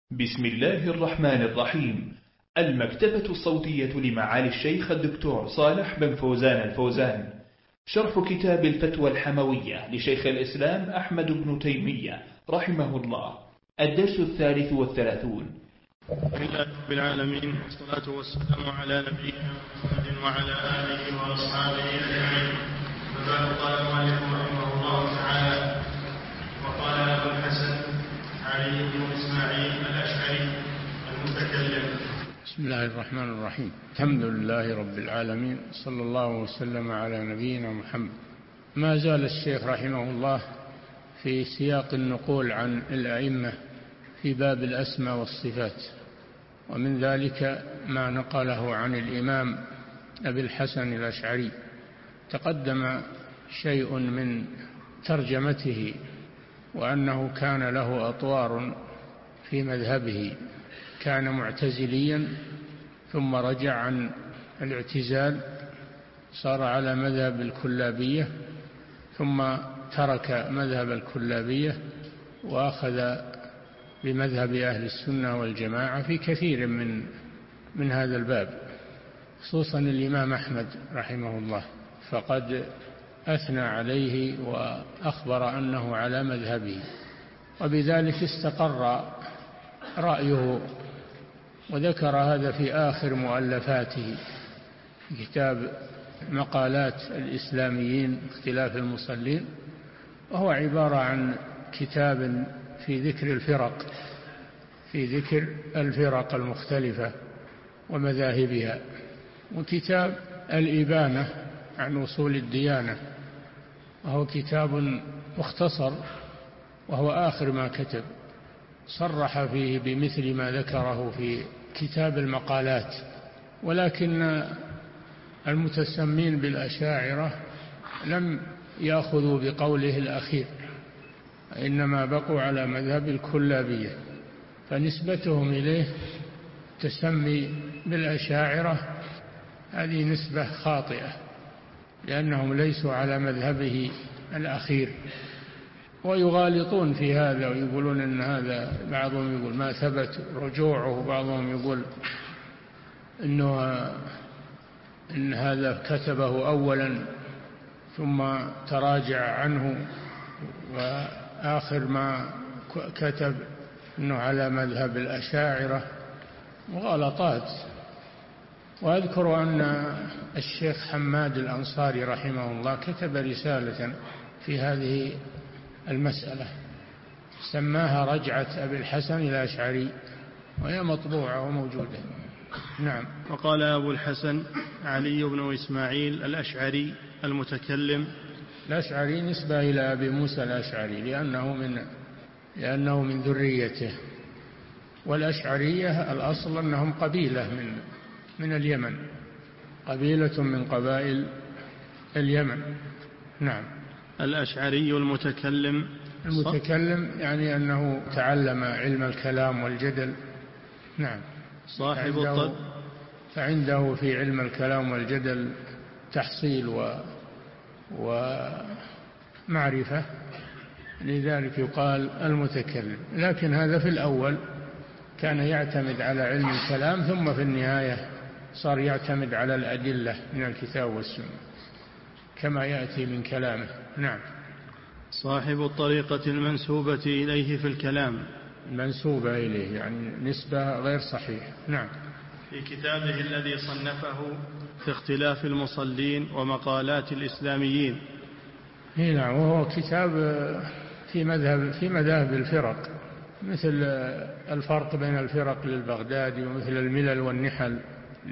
بسم الله الرحمن الرحيم. المكتبة الصوتية لمعالي الشيخ الدكتور صالح بن فوزان الفوزان. شرح كتاب الفتوى الحموية لشيخ الإسلام أحمد بن تيمية رحمه الله. الدرس 33. لله رب العالمين، والصلاة والسلام على نبينا محمد وعلى آله وأصحابه أجمعين. فبعد، قال المؤلف رحمه الله تعالى: وقال أبو الحسن علي بن إسماعيل الأشعري المتكلم. بسم الله الرحمن الرحيم. الحمد لله رب العالمين، صلى الله وسلم على نبينا محمد. ما زال الشيخ رحمه الله في سياق النقول عن الأئمة في باب الأسماء والصفات، ومن ذلك ما نقله عن الإمام أبي الحسن الأشعري. تقدم شيء من ترجمته، وأنه كان له أطوار في مذهبه. كان معتزليا ثم رجع عن الاعتزال، صار على مذهب الكلابية، ثم ترك مذهب الكلابية وأخذ بمذهب أهل السنة والجماعة في كثير من هذا الباب، خصوصا الإمام أحمد رحمه الله، فقد أثنى عليه وأخبر أنه على مذهبه، وبذلك استقر رأيه. وذكر هذا في آخر مؤلفاته، كتاب مقالات الإسلاميين اختلاف المصلين، وهو عبارة عن كتاب في ذكر الفرق المختلفة ومذاهبها، وكتاب الإبانة عن أصول الديانة، وهو كتاب مختصر، وهو آخر ما كتب. صرح فيه بمثل ما ذكره في كتاب المقالات، ولكن المتسمين بالأشاعرة لم يأخذوا بقوله الأخير، إنما بقوا على مذهب الكلابية، فنسبتهم إليه تسمي بالأشاعرة هذه نسبة خاطئة، لأنهم ليسوا على مذهبه الأخير. ويغالطون في هذا ويقولون إن هذا، بعضهم يقول ما ثبت رجوعه، بعضهم يقول إن هذا كتبه أولا ثم تراجع عنه، وآخر ما كتب إنه على مذهب الأشاعرة. مغالطات. وأذكر أن الشيخ حماد الأنصاري رحمه الله كتب رسالة في هذه المسألة سماها رجعة أبي الحسن الأشعري، وهي مطبوعة وموجودة. نعم. وقال أبو الحسن علي بن إسماعيل الأشعري المتكلم. الأشعري نسبة إلى أبي موسى الأشعري لأنه من ذريته، والأشعرية الأصل أنهم قبيلة من اليمن، قبيلة من قبائل اليمن. نعم. الأشعري المتكلم يعني أنه تعلم علم الكلام والجدل. نعم. صاحب فعنده في علم الكلام والجدل تحصيل ومعرفة، لذلك يقال المتكلم. لكن هذا في الأول كان يعتمد على علم الكلام، ثم في النهاية صار يعتمد على الأدلة من الكتاب والسنة كما يأتي من كلامه. نعم. صاحب الطريقة المنسوبة إليه في الكلام. المنسوبة إليه يعني نسبة غير صحيح. نعم. في كتابه الذي صنفه في اختلاف المصلين ومقالات الإسلاميين. نعم. وهو كتاب في مذاهب الفرق، مثل الفرق بين الفرق للبغدادي، ومثل الملل والنحل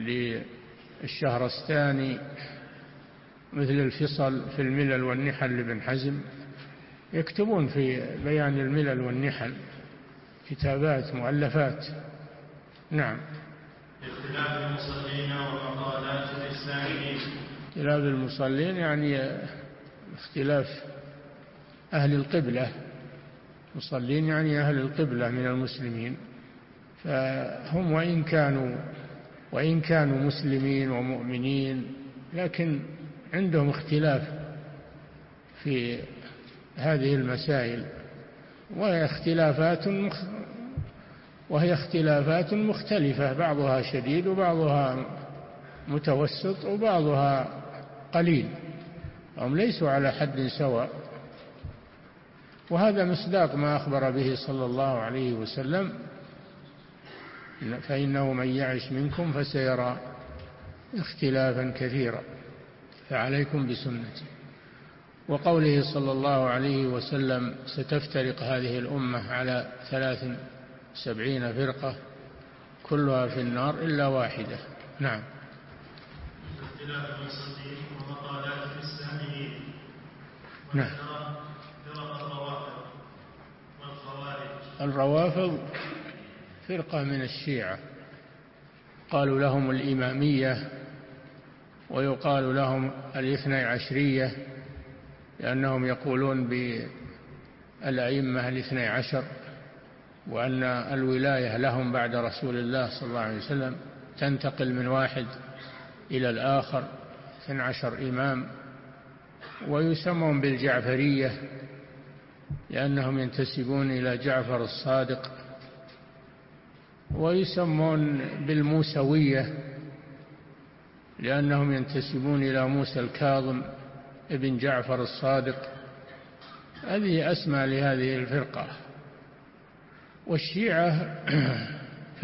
للشهرستاني، مثل الفصل في الملل والنحل لابن حزم. يكتبون في بيان الملل والنحل كتابات مؤلفات. نعم. اختلاف المصلين ومقالات الإسلاميين. اختلاف المصلين يعني اختلاف أهل القبلة، مصلين يعني أهل القبلة من المسلمين، فهم وإن كانوا مسلمين ومؤمنين، لكن عندهم اختلاف في هذه المسائل، وهي اختلافات وهي اختلافات مختلفة، بعضها شديد وبعضها متوسط وبعضها قليل، هم ليسوا على حد سواء. وهذا مصداق ما أخبر به صلى الله عليه وسلم: فإنه من يعش منكم فسيرى اختلافا كثيرا فعليكم بسنتي. وقوله صلى الله عليه وسلم: ستفترق هذه الأمة على 73 فرقة كلها في النار إلا واحدة. نعم. نعم. الروافض فرقة من الشيعة، قالوا لهم الإمامية، ويقال لهم الاثني عشرية، لأنهم يقولون بالأئمة الاثني عشر، وأن الولاية لهم بعد رسول الله صلى الله عليه وسلم تنتقل من واحد إلى الآخر، 12 إمام. ويسمون بالجعفرية لأنهم ينتسبون إلى جعفر الصادق. ويسمون بالموسوية لأنهم ينتسبون إلى موسى الكاظم ابن جعفر الصادق. هذه أسمى لهذه الفرقة. والشيعة في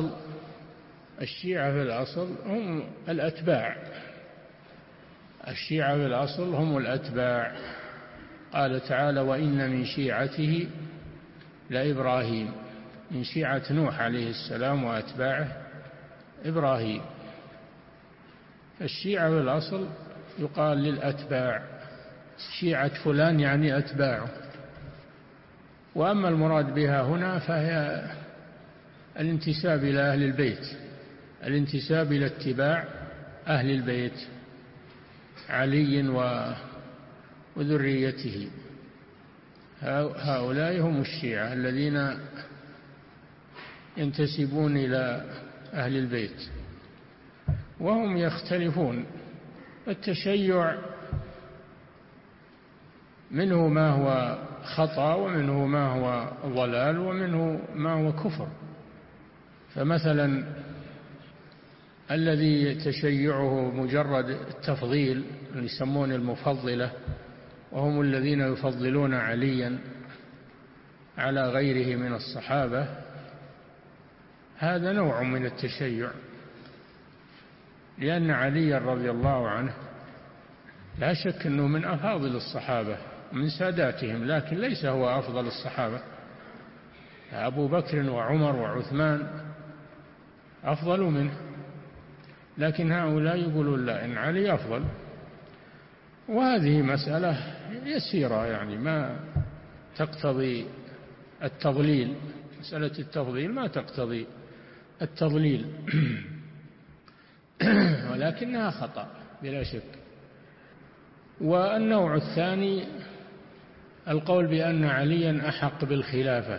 الأصل هم الأتباع. الشيعة في الأصل هم الأتباع. قال تعالى: وإن من شيعته لإبراهيم. من شيعة نوح عليه السلام وأتباعه إبراهيم. الشيعة في الأصل يقال للأتباع، شيعة فلان يعني أتباعه. وأما المراد بها هنا فهي الانتساب إلى أهل البيت، الانتساب إلى اتباع أهل البيت، علي وذريته. هؤلاء هم الشيعة الذين ينتسبون إلى أهل البيت. وهم يختلفون. التشيع منه ما هو خطأ، ومنه ما هو ضلال، ومنه ما هو كفر. فمثلا الذي تشيعه مجرد التفضيل، يسمون المفضلة، وهم الذين يفضلون عليا على غيره من الصحابة، هذا نوع من التشيع، لأن علي رضي الله عنه لا شك أنه من أفاضل الصحابة من ساداتهم، لكن ليس هو أفضل الصحابة. أبو بكر وعمر وعثمان أفضل منه، لكن هؤلاء يقولون لا، إن علي أفضل. وهذه مسألة يسيرة، يعني ما تقتضي التضليل. مسألة التفضيل ما تقتضي التضليل ولكنها خطأ بلا شك. والنوع الثاني القول بأن عليا أحق بالخلافة،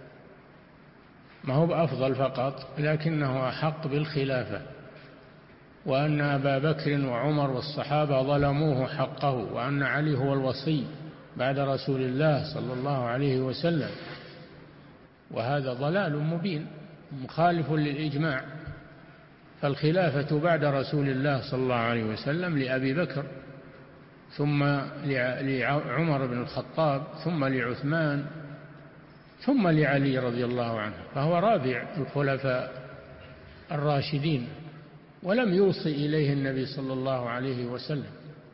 ما هو بأفضل فقط لكنه أحق بالخلافة، وأن أبا بكر وعمر والصحابة ظلموه حقه، وأن علي هو الوصي بعد رسول الله صلى الله عليه وسلم. وهذا ضلال مبين مخالف للإجماع. فالخلافة بعد رسول الله صلى الله عليه وسلم لأبي بكر، ثم لعمر بن الخطاب، ثم لعثمان، ثم لعلي رضي الله عنه، فهو رابع الخلفاء الراشدين، ولم يوصي إليه النبي صلى الله عليه وسلم.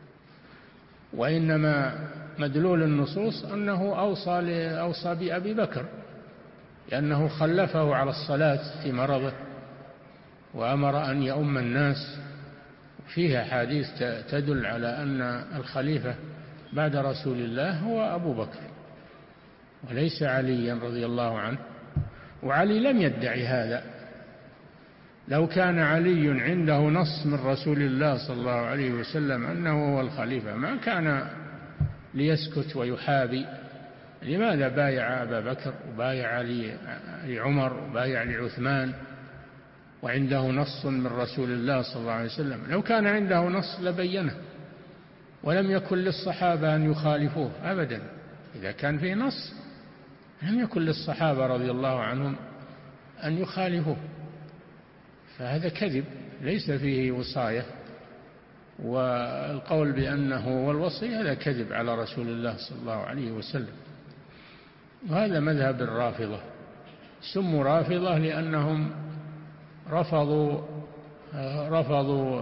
وإنما مدلول النصوص أنه أوصى بأبي بكر، لأنه خلفه على الصلاة في مرضه وأمر أن يؤم الناس. فيها حديث تدل على أن الخليفة بعد رسول الله هو أبو بكر وليس علي رضي الله عنه. وعلي لم يدعي هذا. لو كان علي عنده نص من رسول الله صلى الله عليه وسلم أنه هو الخليفة ما كان ليسكت ويحابي. لماذا بايع أبا بكر وبايع لعمر وبايع لعثمان وعنده نص من رسول الله صلى الله عليه وسلم؟ لو كان عنده نص لبينه، ولم يكن للصحابة أن يخالفوه أبدا. إذا كان فيه نص لم يكن للصحابة رضي الله عنهم أن يخالفوه، فهذا كذب ليس فيه وصاية، والقول بأنه هو الوصي هذا كذب على رسول الله صلى الله عليه وسلم. وهذا مذهب الرافضة، سموا رافضة لأنهم رفضوا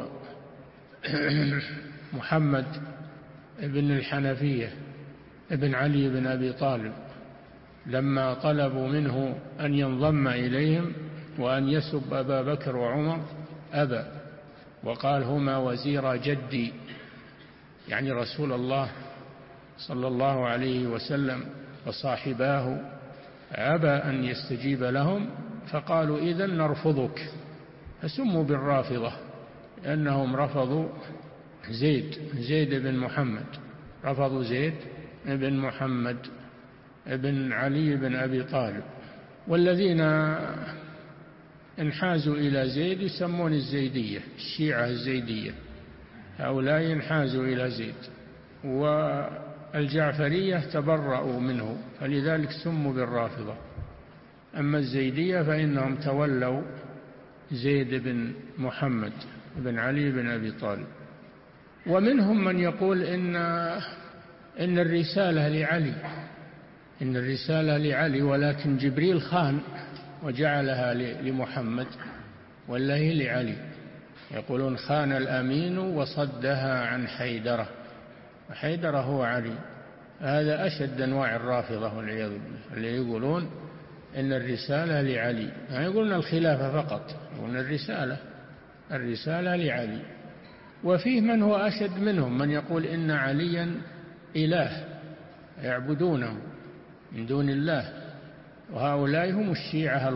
محمد بن الحنفية ابن علي بن أبي طالب لما طلبوا منه أن ينضم إليهم وأن يسب أبا بكر وعمر أبى، وقال هما وزير جدي، يعني رسول الله صلى الله عليه وسلم وصاحباه، أبى أن يستجيب لهم، فقالوا إذن نرفضك، فسموا بالرافضة لأنهم رفضوا زيد بن محمد، رفضوا زيد بن محمد بن علي بن أبي طالب. والذين انحازوا إلى زيد يسمون الزيدية، الشيعة الزيدية، هؤلاء انحازوا إلى زيد، والجعفرية تبرأوا منه، فلذلك سموا بالرافضة. أما الزيدية فإنهم تولوا زيد بن محمد بن علي بن أبي طالب. ومنهم من يقول إن الرسالة لعلي، إن الرسالة لعلي، ولكن جبريل خان وجعلها لمحمد ولا هي لعلي. يقولون خان الأمين وصدها عن حيدرة، وحيدرة هو علي. هذا أشد أنواع الرافضة والعياذ بالله، اللي يقولون إن الرسالة لعلي، يعني يقولون الخلافة فقط، يقولون الرسالة لعلي. وفيه من هو أشد منهم، من يقول إن عليا إله يعبدونه من دون الله، وهؤلاء هم الشيعة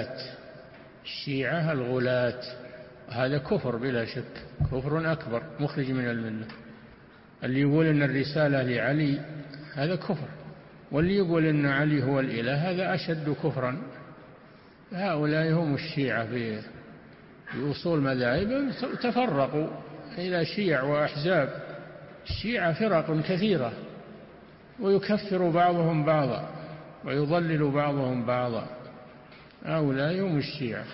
الغلاة. هذا كفر بلا شك، كفر أكبر مخرج من الملة. اللي يقول إن الرسالة لعلي هذا كفر، واللي يقول إن علي هو الإله هذا أشد كفرا. هؤلاء هم الشيعة في أصول مذاهب، تفرقوا إلى شيع وأحزاب. الشيعة فرق كثيرة، ويكفر بعضهم بعضا ويضلل بعضهم بعضا. هؤلاء هم الشيعة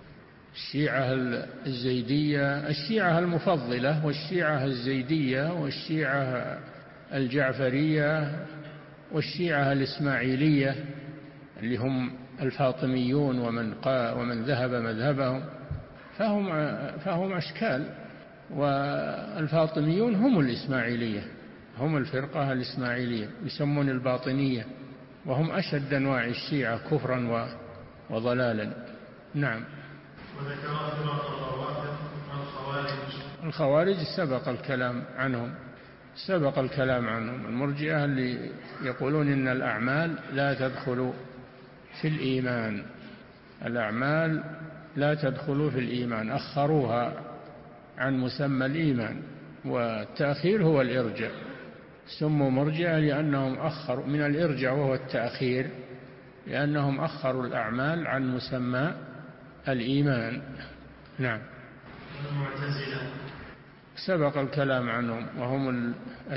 الزيدية، الشيعة المفضلة، والشيعة الزيدية، والشيعة الجعفرية، والشيعة الإسماعيلية اللي هم الفاطميون ومن ذهب مذهبهم، فهم أشكال. والفاطميون هم الإسماعيلية، هم الفرقة الإسماعيلية، يسمون الباطنية، وهم أشد أنواع الشيعة كفرا وضلالا. نعم. وذكر فرق الخوارج سبق الكلام عنهم. المرجئة اللي يقولون إن الأعمال لا تدخل في الإيمان، الأعمال لا تدخل في الإيمان، أخروها عن مسمى الإيمان، والتأخير هو الإرجاء. سموا مرجئة لأنهم أخروا من الإرجاء، وهو التأخير، لأنهم أخروا الأعمال عن مسمى الإيمان. نعم. المعتزلة سبق الكلام عنهم، وهم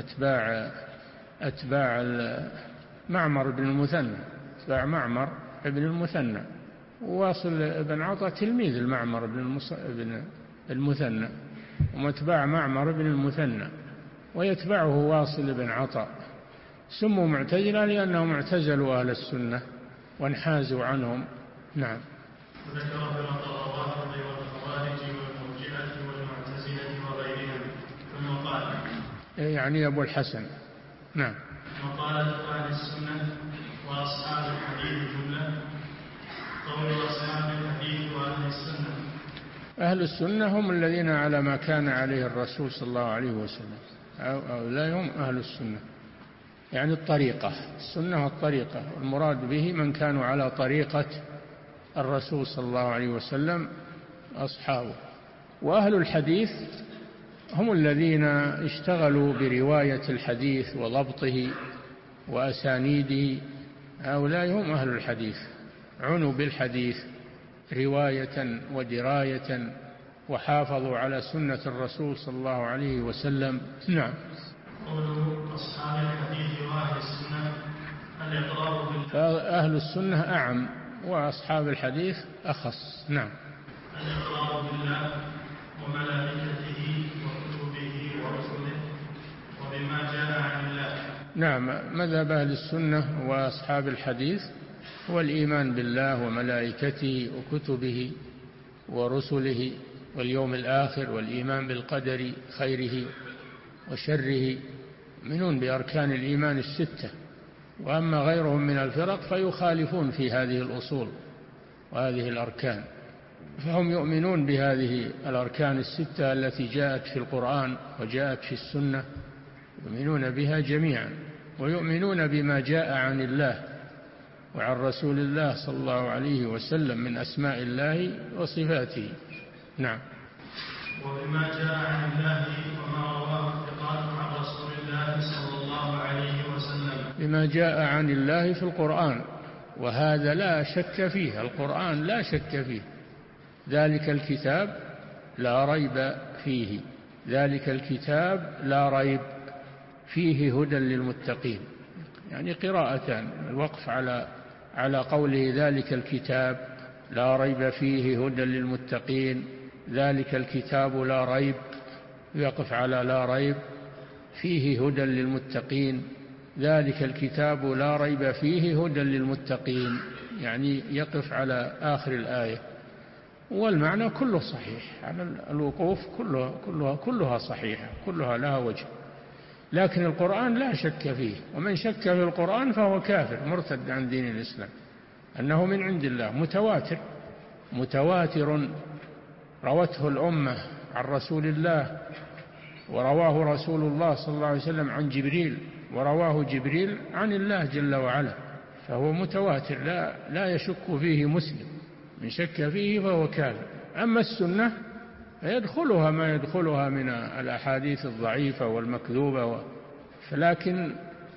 أتباع معمر بن المثنى، أتباع معمر بن المثنى، وواصل بن عطاء تلميذ المعمر بن المثنى، ومتباع معمر بن المثنى، ويتبعه واصل بن عطاء. سموا معتزلة لأنهم اعتزلوا أهل السنة وانحازوا عنهم. نعم. وذكر فرق الروافض والخوارج والمرجئة والمعتزلة وغيرهم، ثم قال يعني أبو الحسن. نعم. مقالة أهل السنة وأصحاب الحديث جملة. قول أصحاب الحديث وأهل السنة، أهل السنة هم الذين على ما كان عليه الرسول صلى الله عليه وسلم، هؤلاء هم أهل السنة، يعني الطريقة، السنة والطريقة، والمراد به من كانوا على طريقة الرسول صلى الله عليه وسلم أصحابه. وأهل الحديث هم الذين اشتغلوا برواية الحديث وضبطه وأسانيده، هؤلاء هم أهل الحديث، عنوا بالحديث رواية ودراية، وحافظوا على سنة الرسول صلى الله عليه وسلم. نعم. قوله أصحاب الحديث وأهل السنة، الإقرار فأهل السنة أعم، وأصحاب الحديث أخص. نعم. الإقرار بالله وملائكته وكتبه ورسله وبما جاء عن الله. نعم، مذهب أهل السنة وأصحاب الحديث هو الإيمان بالله وملائكته وكتبه ورسله واليوم الآخر والإيمان بالقدر خيره وشره، يؤمنون بأركان الإيمان الستة. وأما غيرهم من الفرق فيخالفون في هذه الأصول وهذه الأركان، فهم يؤمنون بهذه الأركان الستة التي جاءت في القرآن وجاءت في السنة، يؤمنون بها جميعا، ويؤمنون بما جاء عن الله وعن رسول الله صلى الله عليه وسلم من أسماء الله وصفاته. نعم. وبما جاء عن الله وما رواه الثقات عن رسول الله صلى الله عليه وسلم. بما جاء عن الله في القرآن، وهذا لا شك فيه، القرآن لا شك فيه. ذلك الكتاب لا ريب فيه، ذلك الكتاب لا ريب فيه هدى للمتقين. يعني قراءتان، الوقف على قوله ذلك الكتاب لا ريب فيه هدى للمتقين، ذلك الكتاب لا ريب، يقف على لا ريب فيه هدى للمتقين، ذلك الكتاب لا ريب فيه هدى للمتقين، يعني يقف على آخر الآية. والمعنى كله صحيح، على الوقوف كلها صحيحة، كلها لها وجه. لكن القرآن لا شك فيه، ومن شك في القرآن فهو كافر مرتد عن دين الإسلام، أنه من عند الله، متواتر روته الأمة عن رسول الله، ورواه رسول الله صلى الله عليه وسلم عن جبريل، ورواه جبريل عن الله جل وعلا، فهو متواتر لا يشك فيه مسلم، من شك فيه فهو كافر. أما السنة فيدخلها ما يدخلها من الأحاديث الضعيفة والمكذوبة، لكن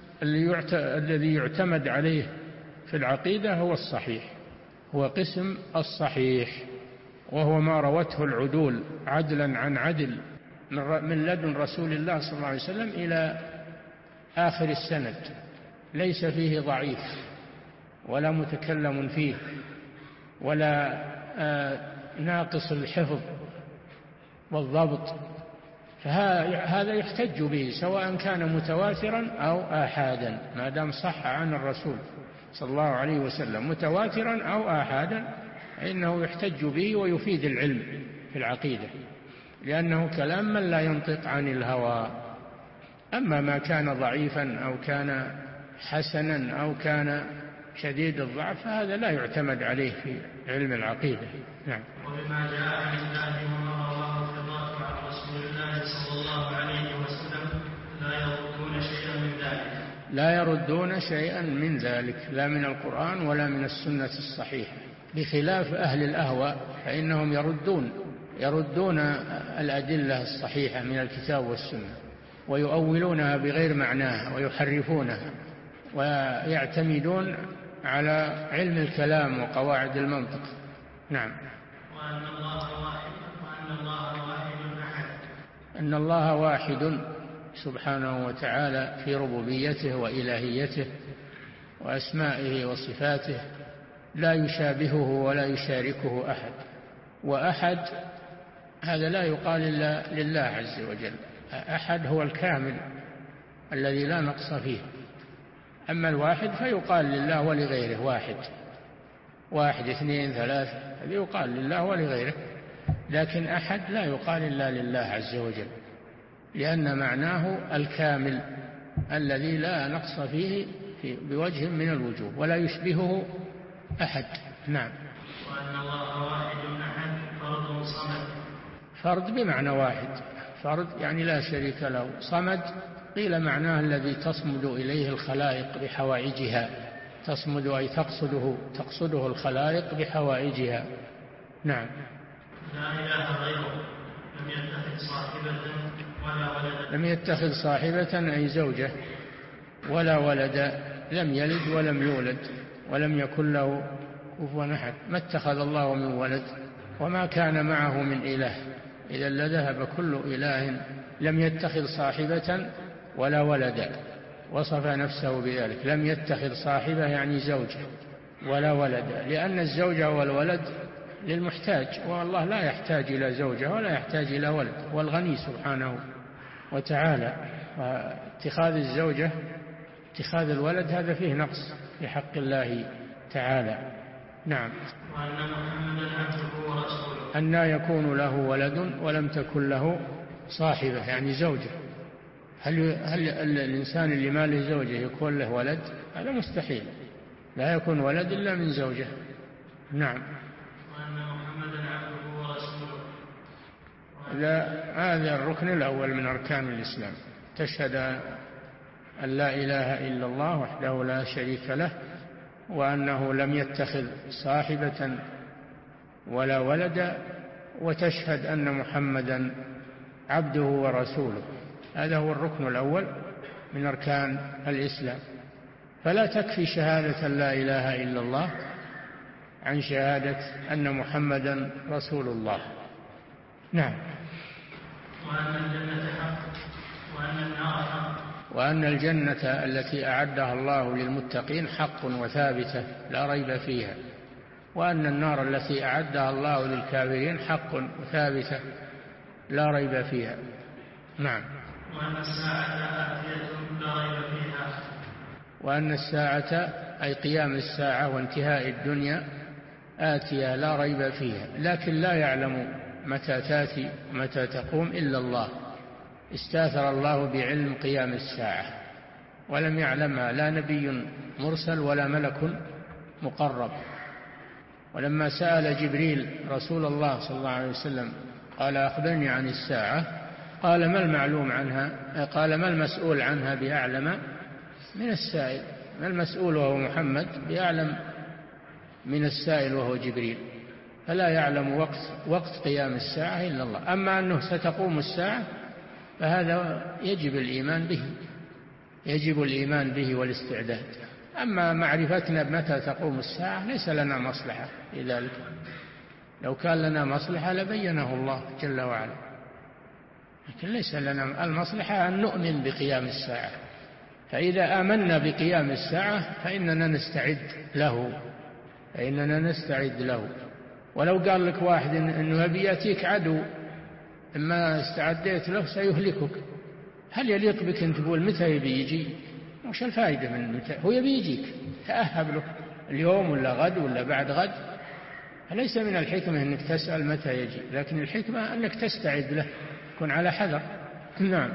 الذي يعتمد عليه في العقيدة هو الصحيح، هو قسم الصحيح، وهو ما روته العدول عدلا عن عدل من لدن رسول الله صلى الله عليه وسلم إلى آخر السند، ليس فيه ضعيف ولا متكلم فيه ولا ناقص الحفظ والضبط، فهذا يحتج به سواء كان متواترا أو آحادا، ما دام صح عن الرسول صلى الله عليه وسلم متواترا أو آحادا، إنه يحتج به ويفيد العلم في العقيدة، لأنه كلام من لا ينطق عن الهوى. أما ما كان ضعيفا أو كان حسنا أو كان شديد الضعف فهذا لا يعتمد عليه في علم العقيدة. نعم. وبما جاء عن الله وما رواه الثقات عن رسول الله صلى الله عليه وسلم لا يردون شيئا من ذلك. لا يردون شيئا من ذلك، لا من القرآن ولا من السنة الصحيحة، بخلاف أهل الأهواء فإنهم يردون الأدلة الصحيحة من الكتاب والسنة ويؤولونها بغير معناها ويحرفونها، ويعتمدون على علم الكلام وقواعد المنطق. نعم. وأن الله واحد أحد. أن الله واحد سبحانه وتعالى في ربوبيته وإلهيته وأسمائه وصفاته، لا يشابهه ولا يشاركه أحد. وأحد هذا لا يقال إلا لله عز وجل، أحد هو الكامل الذي لا نقص فيه. أما الواحد فيقال لله ولغيره، واحد اثنين ثلاثة، هذا يقال لله ولغيره، لكن أحد لا يقال إلا لله عز وجل، لأن معناه الكامل الذي لا نقص فيه بوجه من الوجوه ولا يشبهه أحد. نعم. وأن الله واحد أحد فرد صمد. فرد بمعنى واحد، فرد يعني لا شريك له. صمد قيل معناه الذي تصمد إليه الخلائق بحوائجها، تصمد أي تقصده الخلائق بحوائجها. نعم. لا إله غيره، لم يتخذ صاحبة ولا ولدا. لم يتخذ صاحبة أي زوجة ولا ولدا، لم يلد ولم يولد ولم يكن له كفوا أحد. ما اتخذ الله من ولد وما كان معه من إله، إذا لذهب كل إله. لم يتخذ صاحبة ولا ولدا، وصف نفسه بذلك. لم يتخذ صاحبة يعني زوجة، ولا ولد، لأن الزوجة والولد للمحتاج، والله لا يحتاج إلى زوجة ولا يحتاج إلى ولد، والغني سبحانه وتعالى. اتخاذ الزوجة اتخاذ الولد هذا فيه نقص في حق الله تعالى. نعم. وأن محمدا عبده ورسوله. أن يكون له ولد ولم تكن له صاحبة، يعني زوجة. هل الإنسان اللي ما له زوجة يكون له ولد؟ هذا مستحيل، لا يكون ولد إلا من زوجة. نعم. وأن محمدا عبده ورسوله. هذا الركن الأول من أركان الإسلام، تشهد أن لا إله إلا الله وحده لا شريك له، وأنه لم يتخذ صاحبة ولا ولدا، وتشهد أن محمدا عبده ورسوله. هذا هو الركن الأول من أركان الإسلام. فلا تكفي شهادة لا إله إلا الله عن شهادة أن محمدا رسول الله. نعم. وأن الجنة حق وأن النار حق. وأن الجنة التي أعدها الله للمتقين حق وثابتة لا ريب فيها، وأن النار التي أعدها الله للكافرين حق وثابتة لا ريب فيها. نعم. وأن الساعة آتية لا ريب فيها. وأن الساعة أي قيام الساعة وانتهاء الدنيا آتية لا ريب فيها، لكن لا يعلم متى تأتي متى تقوم إلا الله. استاثر الله بعلم قيام الساعة ولم يعلمها لا نبي مرسل ولا ملك مقرب. ولما سأل جبريل رسول الله صلى الله عليه وسلم قال أخبرني عن الساعة، قال ما المعلوم عنها، قال ما المسؤول عنها بأعلم من السائل، ما المسؤول وهو محمد بأعلم من السائل وهو جبريل، فلا يعلم وقت قيام الساعة إلا الله. أما أنه ستقوم الساعة فهذا يجب الإيمان به، يجب الإيمان به والاستعداد. أما معرفتنا بمتى تقوم الساعة ليس لنا مصلحة في ذلك، لو كان لنا مصلحة لبينه الله جل وعلا، لكن ليس لنا المصلحة أن نؤمن بقيام الساعة. فإذا آمنا بقيام الساعة فإننا نستعد له. ولو قال لك واحد إنه يأتيك عدو إما استعديت له سيهلكك، هل يليق بك أن تقول متى يبي يجي؟ وش الفائدة من متى؟ هو يبي يجيك، تأهب له اليوم ولا غد ولا بعد غد. فليس من الحكمة أنك تسأل متى يجي، لكن الحكمة أنك تستعد له، كن على حذر. نعم.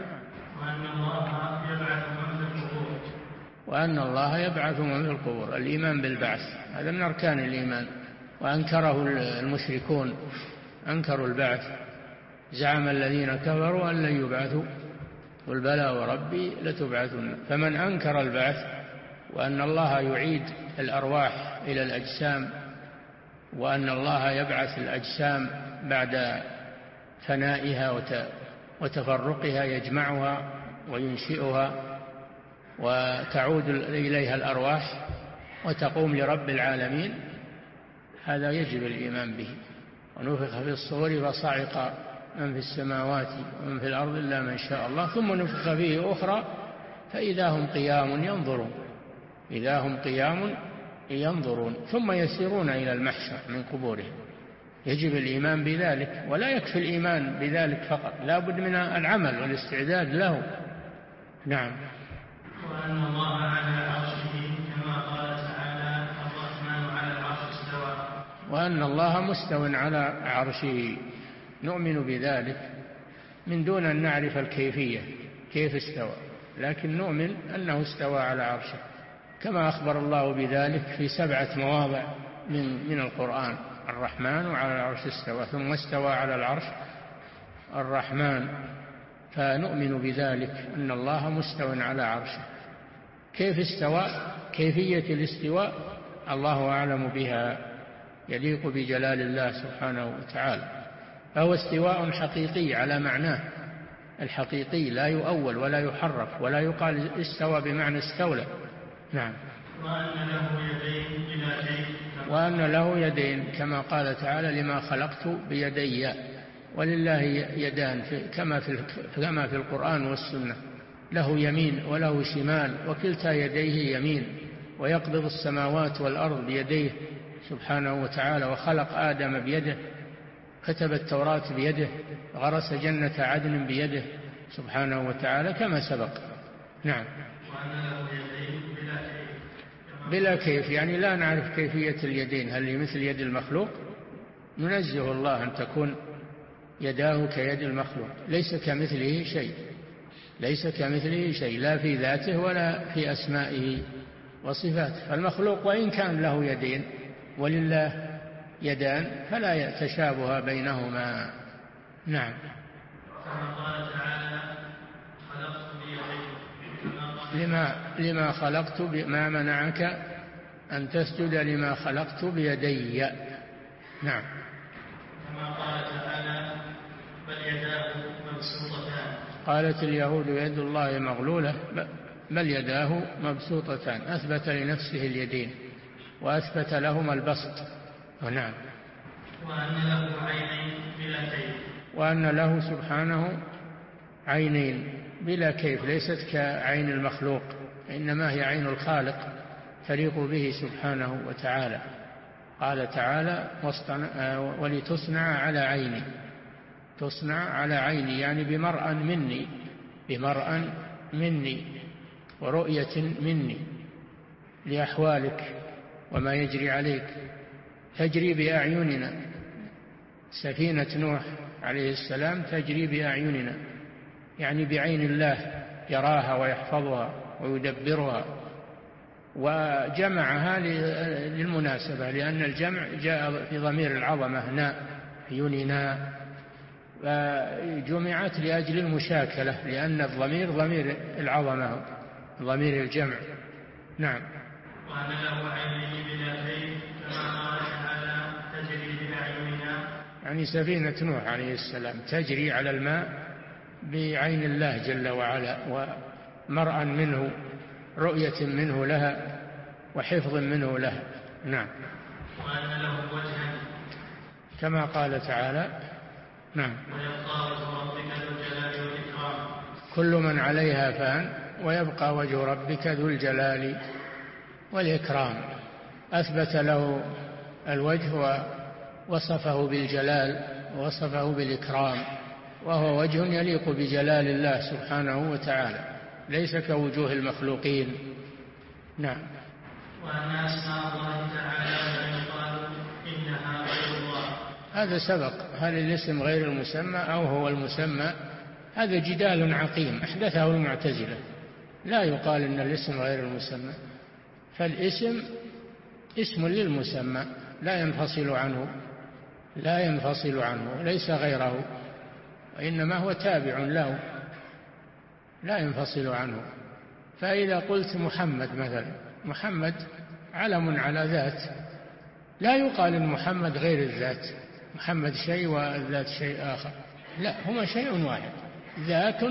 وأن الله يبعث من في القبور، الإيمان بالبعث هذا من أركان الإيمان، وأنكره المشركون، أنكروا البعث، زعم الذين كفروا أن لن يبعثوا، قل بلى وربي لتبعثن. فمن أنكر البعث وأن الله يعيد الأرواح إلى الأجسام، وأن الله يبعث الأجسام بعد فنائها وتفرقها، يجمعها وينشئها وتعود إليها الأرواح وتقوم لرب العالمين، هذا يجب الإيمان به. ونفخ في الصور فصعق من في السماوات ومن في الأرض إلا من شاء الله، ثم نفخ فيه أخرى فإذا هم قيام ينظرون ثم يسيرون إلى المحشر من قبورهم. يجب الإيمان بذلك، ولا يكفي الإيمان بذلك فقط، لا بد من العمل والاستعداد له. نعم. وأن الله على عرشه كما قال تعالى الرحمن على العرش استوى. وأن الله مستو على عرشه، نؤمن بذلك من دون أن نعرف الكيفية كيف استوى، لكن نؤمن أنه استوى على عرشه كما أخبر الله بذلك في 7 مواضع من القرآن. الرحمن وعلى العرش استوى، ثم استوى على العرش الرحمن، فنؤمن بذلك أن الله مستو على عرشه. كيف استوى؟ كيفية الاستواء الله أعلم بها، يليق بجلال الله سبحانه وتعالى، فهو استواء حقيقي على معناه الحقيقي، لا يؤول ولا يحرف، ولا يقال استوى بمعنى استولى. نعم. وأن له يدين كما قال تعالى لما خلقت بيدي، ولله يدان كما في القرآن والسنة، له يمين وله شمال وكلتا يديه يمين، ويقبض السماوات والأرض بيديه سبحانه وتعالى، وخلق آدم بيده، كتب التوراة بيده، غرس جنة عدن بيده سبحانه وتعالى كما سبق. نعم. بلا كيف، يعني لا نعرف كيفية اليدين، هل هي مثل يد المخلوق؟ ننزه الله أن تكون يداه كيد المخلوق، ليس كمثله شيء، ليس كمثله شيء، لا في ذاته ولا في أسمائه وصفاته. فالمخلوق وإن كان له يدين ولله يدان فلا تشابه بينهما. نعم. لما خلقت ما منعك أن تسجد لما خلقت بيدي. نعم. كما قال تعالى بل يداه مبسوطتان. قالت اليهود يد الله مغلولة، بل يداه مبسوطتان، أثبت لنفسه اليدين وأثبت لهما البسط. ونعم. وأن له عينين بلا كيف، وأن له سبحانه عينين بلا كيف، ليست كعين المخلوق، إنما هي عين الخالق تليق به سبحانه وتعالى. قال تعالى ولتصنع على عيني، تصنع على عيني يعني بمرأ مني، بمرأ مني ورؤية مني لأحوالك وما يجري عليك، تجري بأعيننا. سفينة نوح عليه السلام تجري بأعيننا، يعني بعين الله يراها ويحفظها ويدبرها. وجمعها للمناسبة، لأن الجمع جاء في ضمير العظمة نا، عيوننا، جمعت لأجل المشاكلة، لأن الضمير ضمير العظمة، ضمير الجمع. نعم. وأن له عينين بلا كيف كما قال تعالى تجري بأعيننا، يعني سفينة نوح عليه السلام تجري على الماء بعين الله جل وعلا، ومرأى منه، رؤية منه لها وحفظ منه لها. نعم. وأن له وجها كما قال تعالى. نعم. ويبقى وجه ربك ذو الجلال والإكرام. كل من عليها فان ويبقى وجه ربك ذو الجلال والإكرام. أثبت له الوجه ووصفه بالجلال ووصفه بالإكرام، وهو وجه يليق بجلال الله سبحانه وتعالى، ليس كوجوه المخلوقين. نعم. وأن أسماء الله تعالى لا يقال إنها غير الله. هذا سبق، هل الاسم غير المسمى أو هو المسمى؟ هذا جدال عقيم أحدثه المعتزلة. لا يقال إن الاسم غير المسمى، فالاسم اسم للمسمى لا ينفصل عنه، لا ينفصل عنه، ليس غيره، وإنما هو تابع له لا ينفصل عنه. فإذا قلت محمد مثلا، محمد علم على ذات، لا يقال إن محمد غير الذات، محمد شيء والذات شيء آخر، لا، هما شيء واحد، ذات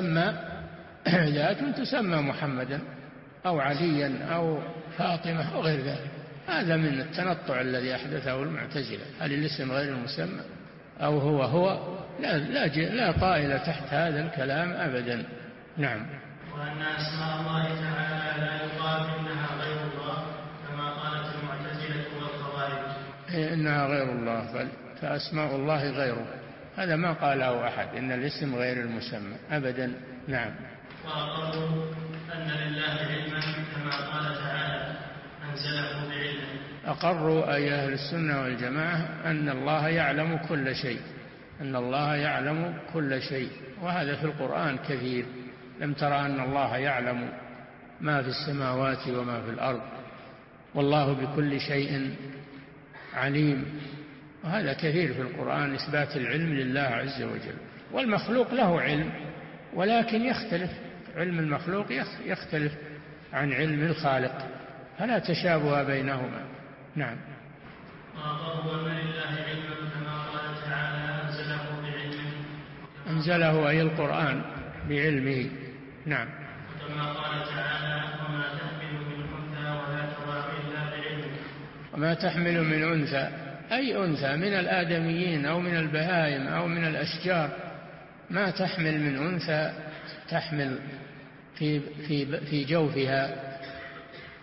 تسمى محمدا أو عليا أو فاطمة أو غير ذلك. هذا من التنطع الذي أحدثه المعتزلة. هل الاسم غير المسمى أو هو لا طائل تحت هذا الكلام أبدا. نعم. وأن أسماء الله تعالى لا يقال إنها غير الله كما قالت المعتزلة والخوارج. إنها غير الله، فأسماء الله غيره، هذا ما قاله أحد إن الاسم غير المسمى أبدا. نعم. وأقروا أن لله علما كما قال تعالى أنزله بعلمه. أقروا أي أهل السنة والجماعة أن الله يعلم كل شيء، أن الله يعلم كل شيء، وهذا في القرآن كثير. لم ترى أن الله يعلم ما في السماوات وما في الأرض والله بكل شيء عليم، وهذا كثير في القرآن إثبات العلم لله عز وجل. والمخلوق له علم ولكن يختلف، علم المخلوق يختلف عن علم الخالق، فلا تشابه بينهما. نعم. وأقروا أن لله علما كما قال تعالى أنزله بعلمه، أنزله أي القرآن بعلمه. نعم. كما قال تعالى وما تحمل من أنثى ولا تضع إلا بعلمه. وما تحمل من أنثى أي أنثى من الآدميين أو من البهائم أو من الأشجار، ما تحمل من أنثى تحمل في جوفها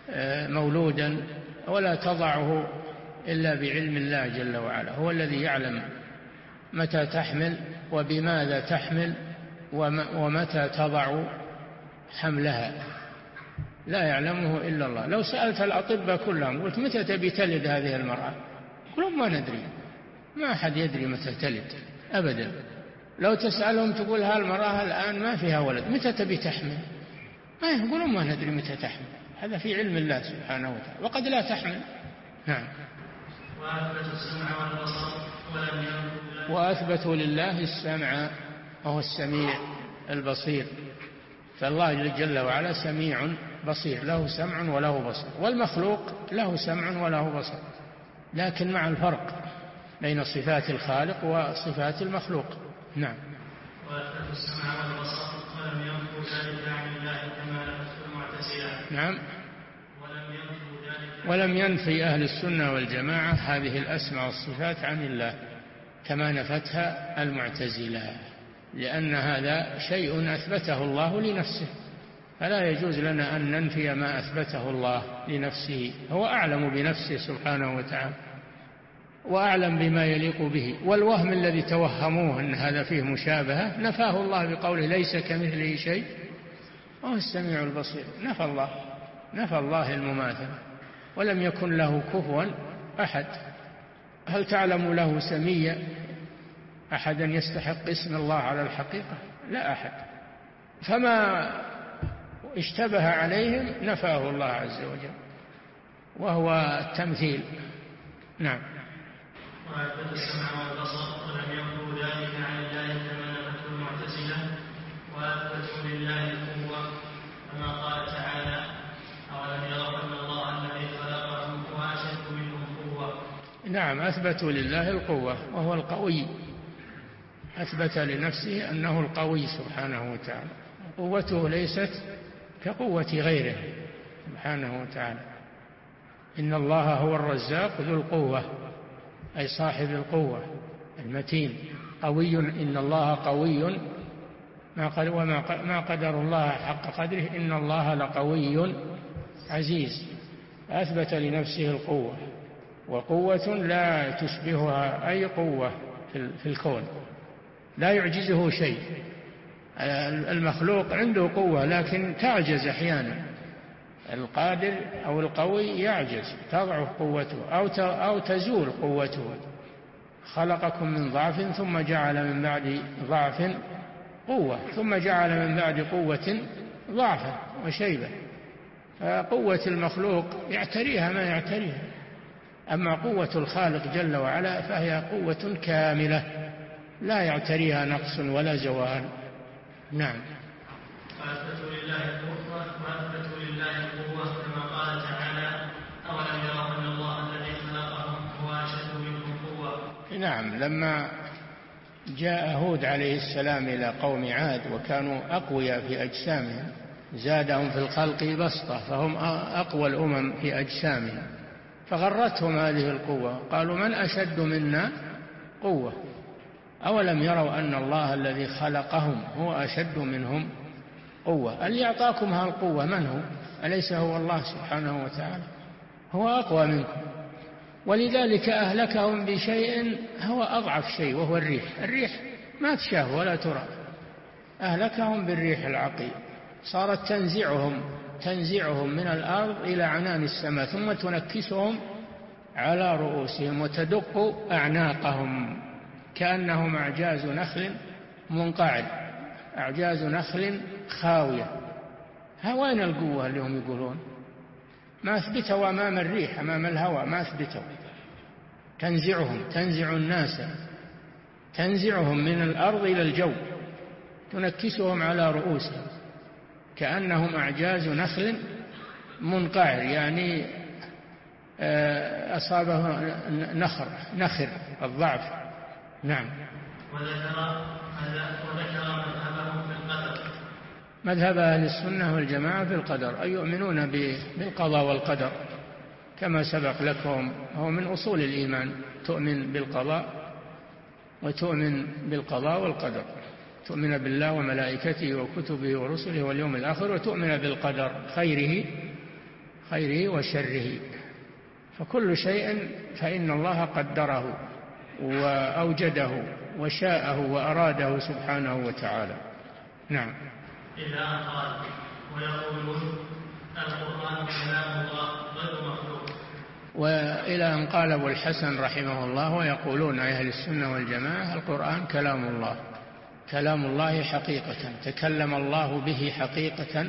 مولودا ولا تضعه إلا بعلم الله جل وعلا. هو الذي يعلم متى تحمل وبماذا تحمل ومتى تضع حملها، لا يعلمه إلا الله. لو سألت الأطباء كلهم قلت متى تبي تلد هذه المرأة، يقولون ما ندري، ما أحد يدري متى تلد أبدا. لو تسألهم تقول هالمرأة الآن ما فيها ولد، متى تبي تحمل، ما يقولون ما ندري متى تحمل. هذا في علم الله سبحانه وتعالى، وقد لا تحمل. نعم. وأثبتوا لله السمع وهو السميع البصير. فالله جل وعلا سميع بصير، له سمع وله بصر، والمخلوق له سمع وله بصر، لكن مع الفرق بين صفات الخالق وصفات المخلوق. نعم. وأثبتوا السمع والبصر ولم ينفوا ذلك عن الله كما نفته المعتزلة. نعم. ولم ينفي أهل السنة والجماعة هذه الأسماء والصفات عن الله كما نفتها المعتزلة، لأن هذا شيء أثبته الله لنفسه، فلا يجوز لنا أن ننفي ما أثبته الله لنفسه. هو أعلم بنفسه سبحانه وتعالى وأعلم بما يليق به. والوهم الذي توهموه أن هذا فيه مشابهة نفاه الله بقوله ليس كمثله شيء وهو السميع البصير. نفى الله المماثلة ولم يكن له كفوا أحد. هل تعلم له سميا أحدا يستحق اسم الله على الحقيقة؟ لا أحد. فما اشتبه عليهم نفاه الله عز وجل، وهو التمثيل. نعم. وأثبت السمع والبصر ولم ينفوا ذلك عن الله كما نفته المعتزلة. وأثبتوا لله القوة كما قال تعالى أولم يروا أن الله الذي خلقهم هو أشد منهم قوة. نعم، أثبتوا لله القوة وهو القوي، أثبت لنفسه أنه القوي سبحانه وتعالى. قوته ليست كقوة غيره سبحانه وتعالى. إن الله هو الرزاق ذو القوة، أي صاحب القوة المتين. قوي، إن الله قوي ما قدر الله حق قدره، إن الله لقوي عزيز. أثبت لنفسه القوة، وقوة لا تشبهها أي قوة في الكون، لا يعجزه شيء. المخلوق عنده قوة لكن تعجز أحيانا، القادر أو القوي يعجز، تضعف قوته أو تزول قوته. خلقكم من ضعف ثم جعل من بعد ضعف قوة، ثم جعل من بعد قوة ضعفا وشيبة. فقوة المخلوق يعتريها ما يعتريها، أما قوة الخالق جل وعلا فهي قوة كاملة لا يعتريها نقص ولا زوال. نعم. وأثبتوا لله القوة كما قال تعالى أولم يروا أن الله الذي خلقهم هو أشد منهم قوة. نعم، لما جاء هود عليه السلام إلى قوم عاد وكانوا أقوياء في أجسامهم، زادهم في الخلق بسطة، فهم أقوى الأمم في أجسامهم، فغرتهم هذه القوة، قالوا من أشد منا قوة. أولم يروا أن الله الذي خلقهم هو أشد منهم قوة. اللي يعطاكم هالقوة من هو؟ أليس هو الله سبحانه وتعالى؟ هو أقوى منكم، ولذلك أهلكهم بشيء هو أضعف شيء، وهو الريح ما تشاف ولا ترى. أهلكهم بالريح العقيم، صارت تنزعهم من الأرض إلى عنان السماء، ثم تنكسهم على رؤوسهم وتدق أعناقهم كأنهم أعجاز نخل منقعد، أعجاز نخل خاوية. وين القوة اللي هم يقولون؟ ما أثبتوا أمام الريح، أمام الهواء ما أثبتوا. تنزع الناس، تنزعهم من الأرض إلى الجو، تنكسهم على رؤوسهم كأنهم أعجاز نخل منقعر، يعني أصابه نخر الضعف. نعم. وذكر مذهبهم في القدر. مذهب أهل السنة والجماعة في القدر، أي يؤمنون بالقضاء والقدر كما سبق لكم، هو من أصول الإيمان، تؤمن بالقضاء وتؤمن بالقضاء والقدر، تؤمن بالله وملائكته وكتبه ورسله واليوم الآخر، وتؤمن بالقدر خيره وشره. فكل شيء فإن الله قدره وأوجده وشاءه وأراده سبحانه وتعالى. نعم. إذا قال ويقولون القرآن كلام الله غير مخلوق. وإلى أن قال أبو الحسن رحمه الله ويقولون أهل السنة والجماعة القرآن كلام الله، كلام الله حقيقة، تكلم الله به حقيقة،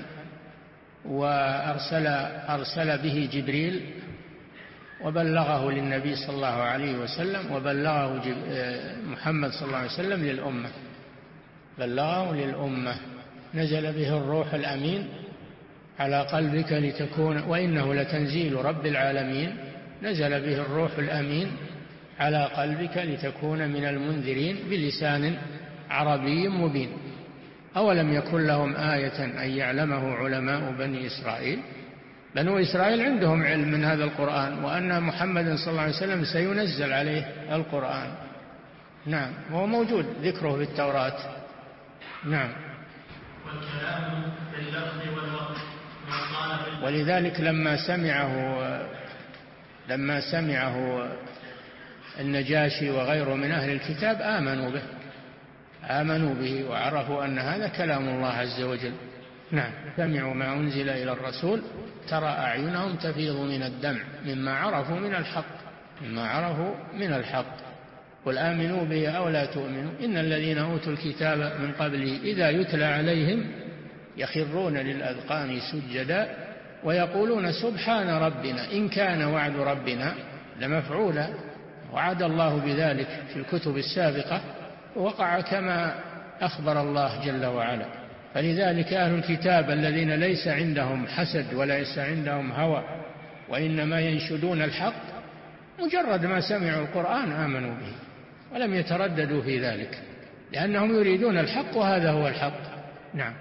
وأرسل به جبريل وبلغه للنبي صلى الله عليه وسلم، وبلغه محمد صلى الله عليه وسلم للأمة، بلغه للأمة، نزل به الروح الأمين على قلبك لتكون، وإنه لتنزيل رب العالمين، نزل به الروح الأمين على قلبك لتكون من المنذرين بلسان عربي مبين. أولم يكن لهم آية أن يعلمه علماء بني إسرائيل؟ بنو إسرائيل عندهم علم من هذا القرآن، وأن محمد صلى الله عليه وسلم سينزل عليه القرآن. نعم، وهو موجود ذكره في التوراة. نعم. والكلام باللفظ والوقت. ولذلك لما سمعه النجاشي وغيره من أهل الكتاب آمنوا به وعرفوا أن هذا كلام الله عز وجل. نعم. سمعوا ما أنزل إلى الرسول ترى أعينهم تفيض من الدمع مما عرفوا من الحق قل آمنوا به أو لا تؤمنوا إن الذين أوتوا الكتاب من قبله إذا يتلى عليهم يخرون للأذقان سجدا ويقولون سبحان ربنا إن كان وعد ربنا لمفعولا. وعد الله بذلك في الكتب السابقة ووقع كما أخبر الله جل وعلا. فلذلك أهل الكتاب الذين ليس عندهم حسد وليس عندهم هوى وإنما ينشدون الحق مجرد ما سمعوا القرآن آمنوا به ولم يترددوا في ذلك، لأنهم يريدون الحق وهذا هو الحق. نعم.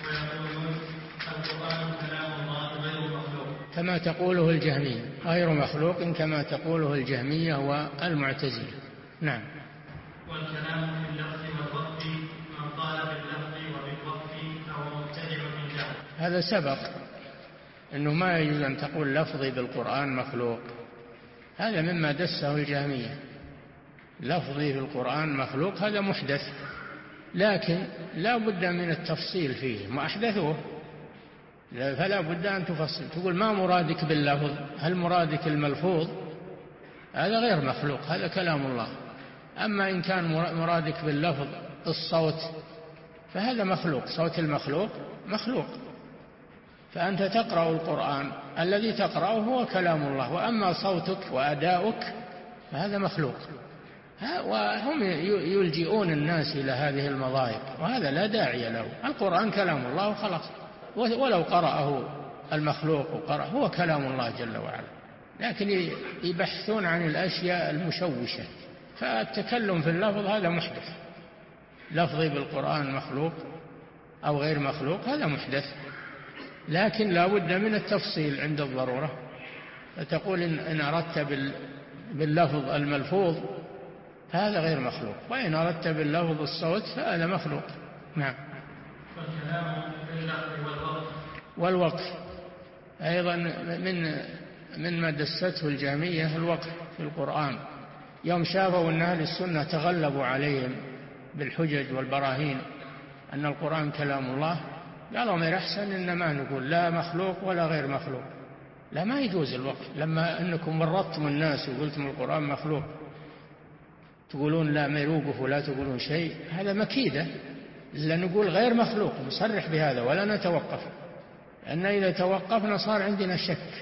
كما تقوله الجهمية، غير مخلوق كما تقوله الجهمية والمعتزلة. نعم. والكلام في اللفظ والوقف، من قال باللفظ وبالوقف فهو مبتدع في الجهل. هذا سبق أنه ما يجوز أن تقول لفظي بالقرآن مخلوق، هذا مما دسه الجهمية. لفظي في القرآن مخلوق هذا محدث، لكن لا بد من التفصيل فيه، ما أحدثوه فلا بد أن تفصل، تقول ما مرادك باللفظ، هل مرادك الملفوظ؟ هذا غير مخلوق، هذا كلام الله. أما إن كان مرادك باللفظ الصوت فهذا مخلوق، صوت المخلوق مخلوق. فأنت تقرأ القرآن الذي تقرأه هو كلام الله، وأما صوتك وأداؤك فهذا مخلوق. وهم يلجئون الناس إلى هذه المضايق، وهذا لا داعي له. القرآن كلام الله وخلاص، ولو قرأه المخلوق هو كلام الله جل وعلا، لكن يبحثون عن الأشياء المشوشة. فالتكلم في اللفظ هذا محدث، لفظي بالقرآن مخلوق أو غير مخلوق هذا محدث، لكن لا بد من التفصيل عند الضرورة. فتقول إن أردت باللفظ الملفوظ هذا غير مخلوق، وإن أردت باللفظ الصوت فهذا مخلوق. نعم. والكلام باللفظ والوقف أيضا من ما دسته الجهمية الوقف في القرآن. يوم شافوا أن أهل السنة تغلبوا عليهم بالحجج والبراهين أن القرآن كلام الله، قالوا ما يحسن إن ما نقول لا مخلوق ولا غير مخلوق، لا ما يجوز الوقف. لما أنكم مرضتم الناس وقلتم القرآن مخلوق تقولون لا ما يوقف ولا تقولون شيء، هذا مكيدة. إلا نقول غير مخلوق نصرح بهذا ولا نتوقف، لأن إذا توقفنا صار عندنا شك،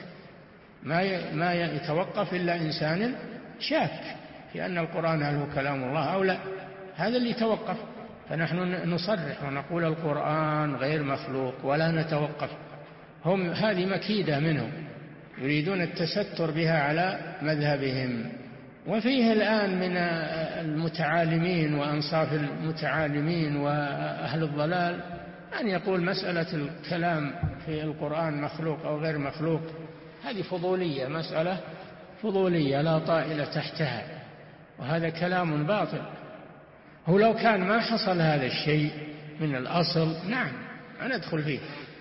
ما يتوقف إلا إنسان شاك في أن القرآن هل هو كلام الله أو لا، هذا اللي يتوقف. فنحن نصرح ونقول القرآن غير مخلوق ولا نتوقف. هم هذه مكيدة منهم، يريدون التستر بها على مذهبهم. وفيه الآن من المتعالمين وأنصاف المتعالمين وأهل الضلال أن يقول مسألة الكلام في القرآن مخلوق أو غير مخلوق هذه فضولية، مسألة فضولية لا طائل تحتها، وهذا كلام باطل. هو لو كان ما حصل هذا الشيء من الأصل نعم ما ندخل فيه،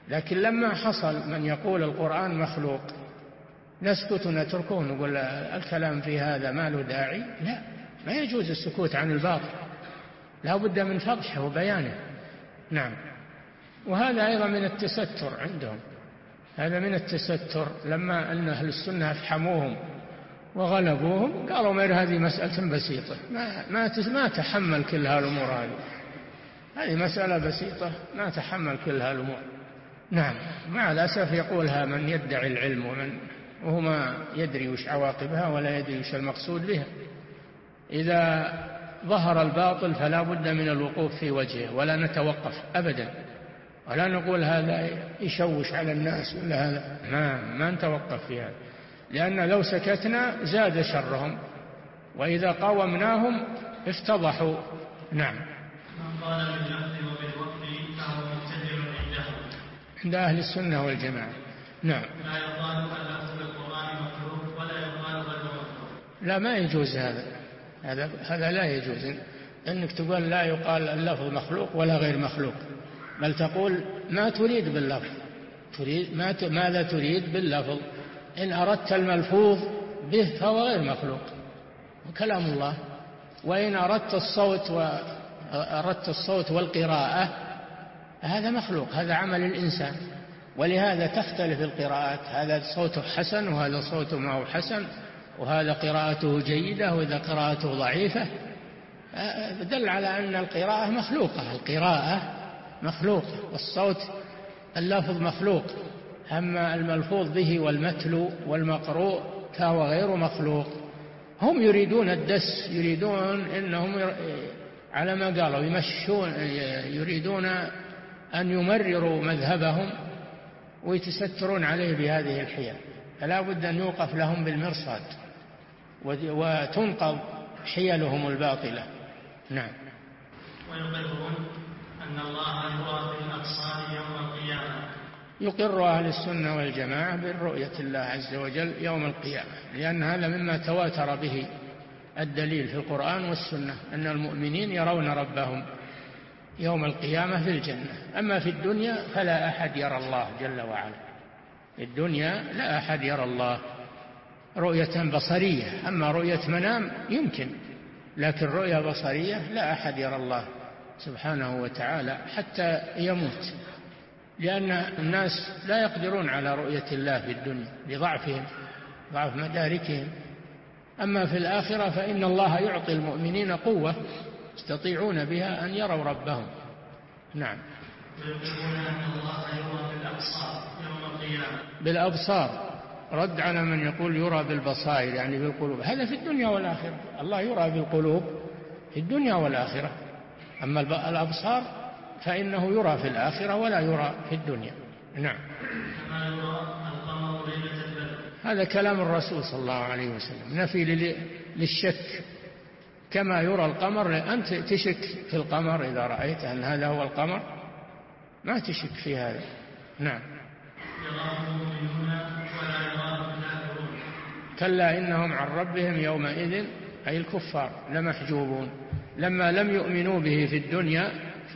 لكن لما حصل من يقول القرآن مخلوق نسكت ونتركه ونقول الكلام في هذا ما له داعي؟ لا، ما يجوز السكوت عن الباطل، لا بد من فضحه وبيانه. نعم. وهذا أيضا من التستر عندهم، هذا من التستر. لما أن أهل السنة أفحموهم وغلبوهم قالوا مير هذه مسألة بسيطة، ما تحمل كل هالأمور، هذه مسألة بسيطة ما تحمل كل هالأمور. نعم. مع الأسف يقولها من يدعي العلم وهو ما يدري وش عواقبها ولا يدري وش المقصود بها. إذا ظهر الباطل فلا بد من الوقوف في وجهه ولا نتوقف أبدا، ولا نقول هذا يشوش على الناس ولا هذا، ما نتوقف في هذا، لأن لو سكتنا زاد شرهم، وإذا قاومناهم افتضحوا. نعم. من قال باللفظ وبالوقف فهو مبتدع عند أهل السنة والجماعة. نعم. لا يقال اللفظ بالقرآن مخلوق ولا يقال غير مخلوق. لا، ما يجوز هذا لا يجوز أنك تقول لا يقال اللفظ مخلوق ولا غير مخلوق، بل تقول ما تريد باللفظ، ماذا تريد باللفظ. إن أردت الملفوظ به فهو غير مخلوق وكلام الله، وإن أردت الصوت والقراءة هذا مخلوق، هذا عمل الإنسان. ولهذا تختلف القراءات، هذا صوته حسن وهذا صوته ما هو حسن، وهذا قراءته جيدة وإذا قراءته ضعيفة، دل على أن القراءة مخلوقة والصوت اللفظ مخلوق. أما الملفوظ به والمتلو والمقروء فهو غير مخلوق. هم يريدون الدس، يريدون إنهم على ما قالوا يريدون أن يمرروا مذهبهم ويتسترون عليه بهذه الحيل، فلا بد أن يوقف لهم بالمرصاد وتنقض حيلهم الباطلة. نعم. ويقرون أن الله يرى بالأبصار يوم القيامة. يقر أهل السنة والجماعة بالرؤية الله عز وجل يوم القيامة، لأن هذا مما تواتر به الدليل في القرآن والسنة، أن المؤمنين يرون ربهم يوم القيامة في الجنة. أما في الدنيا فلا أحد يرى الله جل وعلا، في الدنيا لا أحد يرى الله رؤية بصرية. أما رؤية منام يمكن، لكن رؤية بصرية لا أحد يرى الله سبحانه وتعالى حتى يموت، لأن الناس لا يقدرون على رؤية الله في الدنيا لضعفهم، ضعف مداركهم. أما في الآخرة فإن الله يعطي المؤمنين قوة يستطيعون بها أن يروا ربهم. نعم. ويقولون أن الله يرى بالأبصار يوم القيامة. بالأبصار رد على من يقول يرى بالبصائر يعني بالقلوب، هذا في الدنيا والآخرة. الله يرى بالقلوب في الدنيا والآخرة، أما الأبصار فإنه يرى في الآخرة ولا يرى في الدنيا. نعم. كما يرى القمر ليلة البدر. هذا كلام الرسول صلى الله عليه وسلم، نفي للشك. كما يرى القمر، أنت تشك في القمر إذا رأيت أن هذا هو القمر؟ ما تشك في هذا. نعم. يراه المؤمنون ولا يراه الكافرون. كلا إنهم عن ربهم يومئذ أي الكفار لمحجوبون. لما لم يؤمنوا به في الدنيا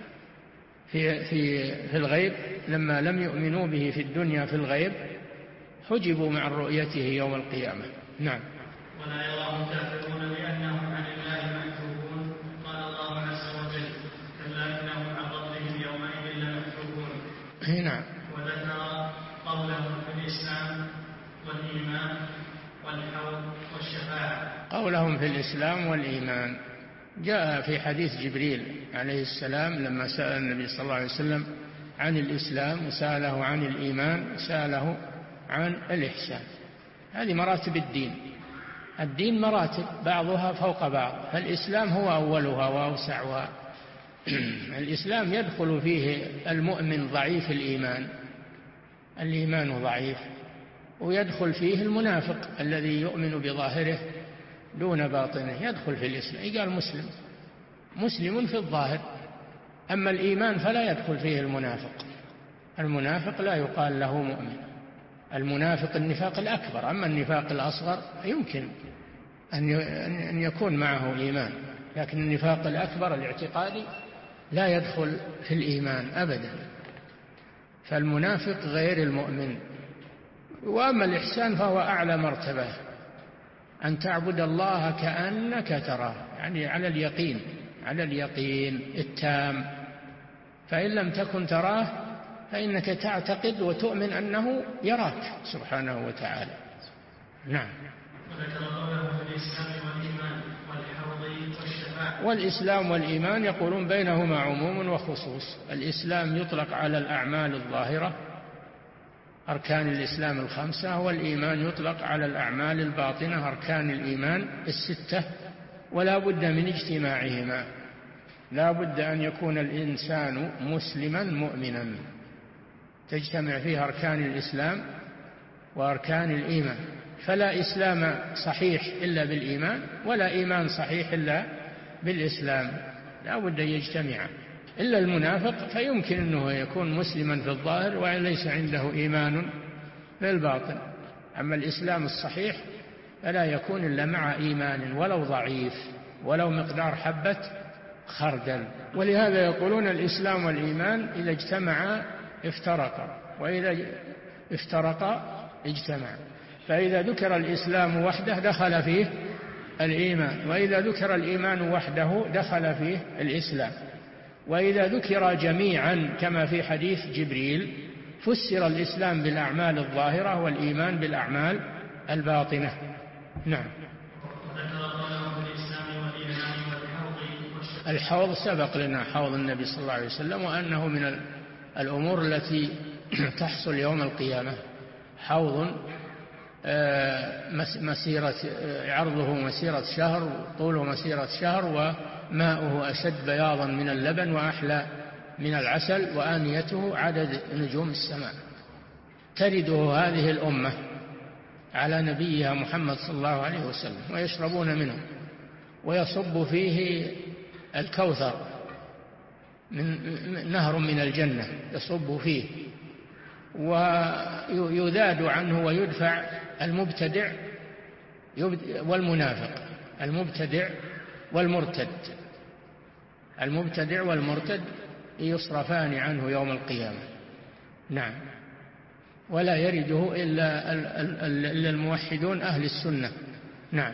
في الغيب، لما لم يؤمنوا به في الدنيا في الغيب حجبوا مع رؤيته يوم القيامة. نعم. ولا يراه الكافرون لأنهم عن الله محجوبون. قال الله عز وجل كلا إنهم عن ربهم يومئذ لمحجوبون. نعم. وذكر قولهم في الإسلام والإيمان والحوض والشفاعة. قولهم في الإسلام والإيمان جاء في حديث جبريل عليه السلام لما سأل النبي صلى الله عليه وسلم عن الإسلام وسأله عن الإيمان وسأله عن الإحسان. هذه مراتب الدين. الدين مراتب بعضها فوق بعض، فالإسلام هو أولها وأوسعها. الإسلام يدخل فيه المؤمن ضعيف الإيمان ضعيف، ويدخل فيه المنافق الذي يؤمن بظاهره دون باطنه، يدخل في الإسلام. قال مسلم في الظاهر. أما الإيمان فلا يدخل فيه المنافق لا يقال له مؤمن. المنافق النفاق الأكبر، أما النفاق الأصغر يمكن أن يكون معه إيمان، لكن النفاق الأكبر الاعتقادي لا يدخل في الإيمان أبدا. فالمنافق غير المؤمن. وأما الإحسان فهو أعلى مرتبة، أن تعبد الله كأنك تراه، يعني على اليقين التام. فإن لم تكن تراه فإنك تعتقد وتؤمن أنه يراك سبحانه وتعالى. نعم. وذكر قوله في الإسلام والإيمان والحوض والشفاعة. والإسلام والإيمان يقولون بينهما عموم وخصوص. الإسلام يطلق على الأعمال الظاهرة، أركان الإسلام الخمسة، والإيمان يطلق على الأعمال الباطنة، أركان الإيمان الستة، ولا بد من اجتماعهما. لا بد أن يكون الإنسان مسلما مؤمنا، تجتمع فيه أركان الإسلام وأركان الإيمان. فلا إسلام صحيح إلا بالإيمان، ولا إيمان صحيح إلا بالإسلام، لا بد أن يجتمعا. إلا المنافق فيمكن أنه يكون مسلما في الظاهر وليس عنده إيمان في الباطن. أما الإسلام الصحيح فلا يكون إلا مع إيمان ولو ضعيف، ولو مقدار حبة خردل. ولهذا يقولون الإسلام والإيمان إذا اجتمعا افترقا، وإذا افترقا اجتمعا. فإذا ذكر الإسلام وحده دخل فيه الإيمان، وإذا ذكر الإيمان وحده دخل فيه الإسلام. وإذا ذكر جميعا كما في حديث جبريل فسر الإسلام بالأعمال الظاهرة والإيمان بالأعمال الباطنة. نعم. الحوض سبق لنا حوض النبي صلى الله عليه وسلم، وأنه من الأمور التي تحصل يوم القيامة. حوض مسيرة عرضه مسيرة شهر، طوله مسيرة شهر، وماؤه أشد بياضا من اللبن وأحلى من العسل، وآنيته عدد نجوم السماء. ترده هذه الأمة على نبيها محمد صلى الله عليه وسلم، ويشربون منه، ويصب فيه الكوثر من نهر من الجنة يصب فيه، ويذاد عنه ويدفع المبتدع والمنافق، المبتدع والمرتد يصرفان عنه يوم القيامة. نعم. ولا يرده إلا الموحدون أهل السنة. نعم.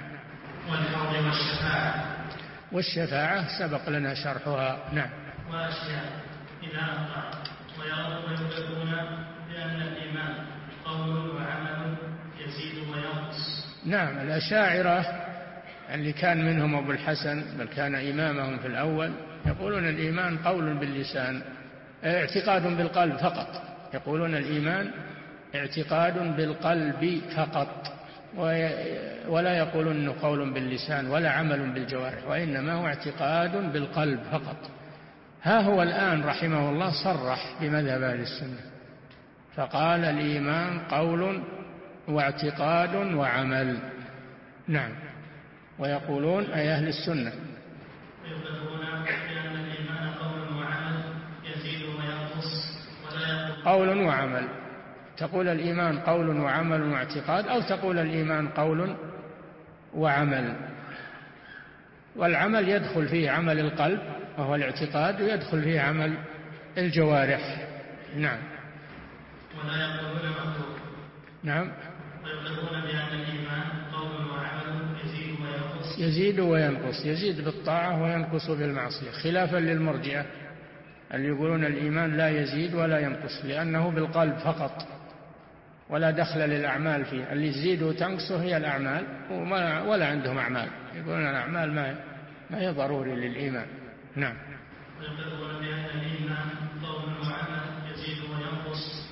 والشفاعة سبق لنا شرحها. نعم. وأشياء إذا أطاع ويقولون بأن الإيمان قول وعمل يزيد وينقص. نعم. الأشاعرة اللي كان منهم أبو الحسن بل كان إمامهم في الأول يقولون الإيمان قول باللسان، اعتقاد بالقلب فقط. يقولون الإيمان اعتقاد بالقلب فقط، ولا يقولون أنه قول باللسان ولا عمل بالجوارح، وإنما هو اعتقاد بالقلب فقط. ها هو الآن رحمه الله صرح بمذهب أهل السنة فقال الإيمان قول واعتقاد وعمل. نعم. ويقولون أي أهل السنة يقولون بأن الإيمان قول وعمل يزيد وينقص، قول وعمل. تقول الإيمان قول وعمل واعتقاد، أو تقول الإيمان قول وعمل. والعمل يدخل فيه عمل القلب وهو الاعتقاد، ويدخل فيه عمل الجوارح. نعم. ولا يقولون مخلوق. نعم. ويقولون بأن الإيمان قول وعمل يزيد وينقص، يزيد بالطاعة وينقص بالمعصية، خلافا للمرجئة اللي يقولون الإيمان لا يزيد ولا ينقص لأنه بالقلب فقط ولا دخل للأعمال فيه. اللي يزيد وتنقص هي الأعمال، ولا عندهم أعمال، يقولون الأعمال ما هي ضروري للإيمان. نعم. ويقولون بأن الإيمان قول وعمل يزيد وينقص،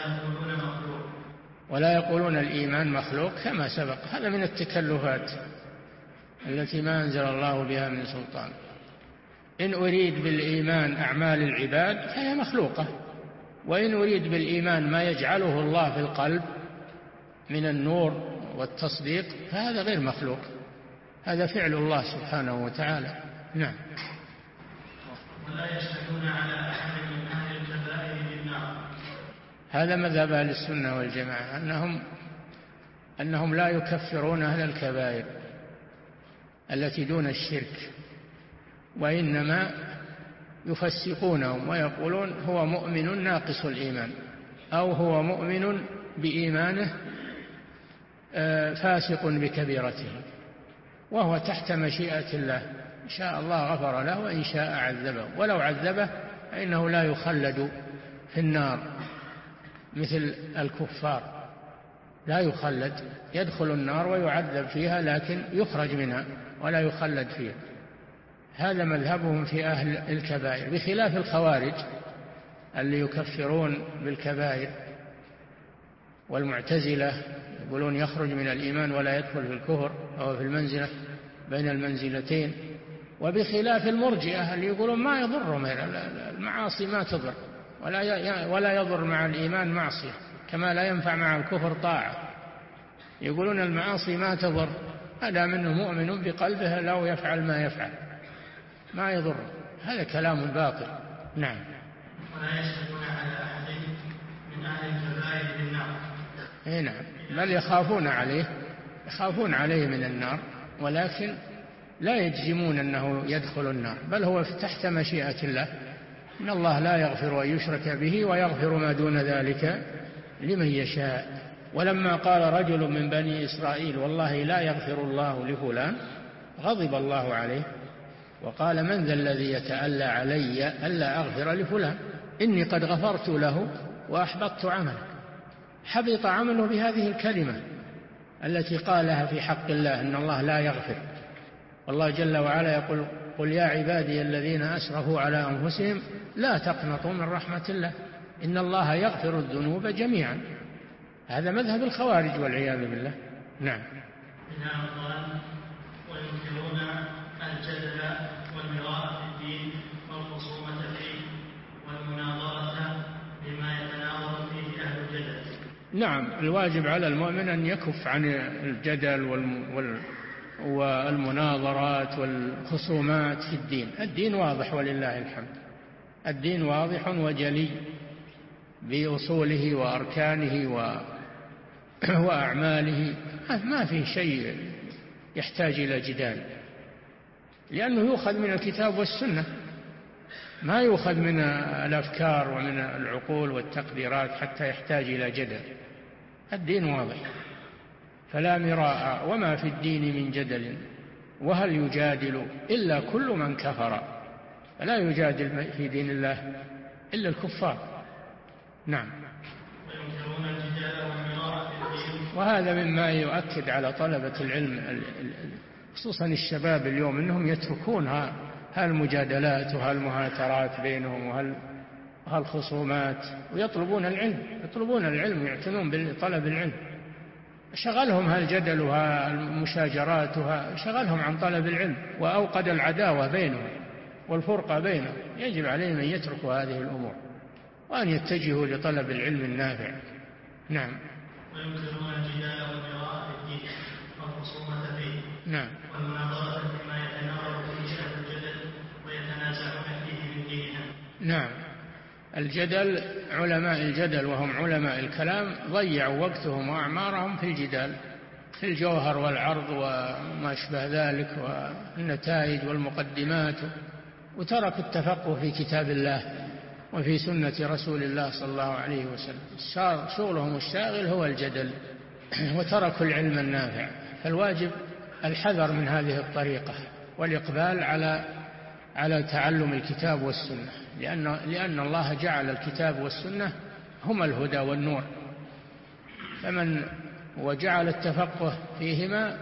ولا يقولون الإيمان مخلوق كما سبق. هذا من التكلفات التي ما أنزل الله بها من سلطان. إن أريد بالإيمان أعمال العباد فهي مخلوقة، وإن أريد بالإيمان ما يجعله الله في القلب من النور والتصديق فهذا غير مخلوق، هذا فعل الله سبحانه وتعالى. نعم. ولا يشهدون على أحد من أهل الكبائر بالنار. هذا مذهب أهل السنة والجماعة، أنهم لا يكفرون أهل الكبائر التي دون الشرك، وإنما يفسقونهم ويقولون هو مؤمن ناقص الإيمان، أو هو مؤمن بإيمانه فاسق بكبيرته، وهو تحت مشيئة الله، إن شاء الله غفر له وإن شاء عذبه، ولو عذبه فإنه لا يخلد في النار مثل الكفار، لا يخلد، يدخل النار ويعذب فيها لكن يخرج منها ولا يخلد فيها. هذا مذهبهم في أهل الكبائر، بخلاف الخوارج اللي يكفرون بالكبائر، والمعتزلة يقولون يخرج من الإيمان ولا يدخل في الكفر، أو في المنزلة بين المنزلتين، وبخلاف المرجئة اللي يقولون ما يضر، المعاصي ما تضر، ولا يضر مع الإيمان معصية كما لا ينفع مع الكفر طاعة. يقولون المعاصي ما تضر، هذا منه مؤمن بقلبه لو يفعل ما يفعل ما يضر. هذا كلام باطل. نعم. ولا يشهدون على أحد من أهل الكبائر بالنار. نعم، بل يخافون عليه من النار، ولكن لا يجزمون أنه يدخل النار، بل هو تحت مشيئة الله، إن الله لا يغفر أن يشرك به ويغفر ما دون ذلك لمن يشاء. ولما قال رجل من بني إسرائيل والله لا يغفر الله لفلان غضب الله عليه وقال من ذا الذي يتألى علي ألا أغفر لفلان إني قد غفرت له وأحبطت عمله. حبط عمله بهذه الكلمة التي قالها في حق الله إن الله لا يغفر. والله جل وعلا يقول قل يا عبادي الذين أسرفوا على أنفسهم لا تقنطوا من رحمة الله إن الله يغفر الذنوب جميعا. هذا مذهب الخوارج والعياذ بالله. نعم. وينكرون الجدل والمراء في الدين والخصومة فيه والمناظرة بما يتناظر فيه أهل الجدل. نعم، الواجب على المؤمن أن يكف عن الجدل والمناظرات والخصومات في الدين. الدين واضح ولله الحمد، الدين واضح وجلي بأصوله وأركانه وأعماله، ما فيه شيء يحتاج إلى جدال، لأنه يؤخذ من الكتاب والسنة، ما يؤخذ من الأفكار ومن العقول والتقديرات حتى يحتاج إلى جدل. الدين واضح فلا مراء وما في الدين من جدل وهل يجادل إلا كل من كفر، فلا يجادل في دين الله إلا الكفار. نعم. وهذا مما يؤكد على طلبة العلم خصوصا الشباب اليوم أنهم يتركون هالمجادلات وهالمهاترات بينهم وهالخصومات ويطلبون العلم ويعتنون بطلب العلم. شغلهم هالجدل وهالمشاجرات شغلهم عن طلب العلم وأوقد العداوة بينهم والفرقة بينهم. يجب عليهم أن يتركوا هذه الأمور وأن يتجهوا لطلب العلم النافع. نعم. وينكرون الجدال والمراء في الدين والخصومة فيه. نعم. والمناظرة فيما يتناظر فيه أهل الجدل ويتنازعون فيه من دينهم. نعم. الجدل، علماء الجدل وهم علماء الكلام ضيعوا وقتهم وأعمارهم في الجدال في الجوهر والعرض وما أشبه ذلك والنتائج والمقدمات، وتركوا التفقه في كتاب الله وفي سنة رسول الله صلى الله عليه وسلم. شغلهم الشاغل هو الجدل وتركوا العلم النافع. فالواجب الحذر من هذه الطريقة والإقبال على تعلم الكتاب والسنة، لأن الله جعل الكتاب والسنة هما الهدى والنور، وجعل التفقه فيهما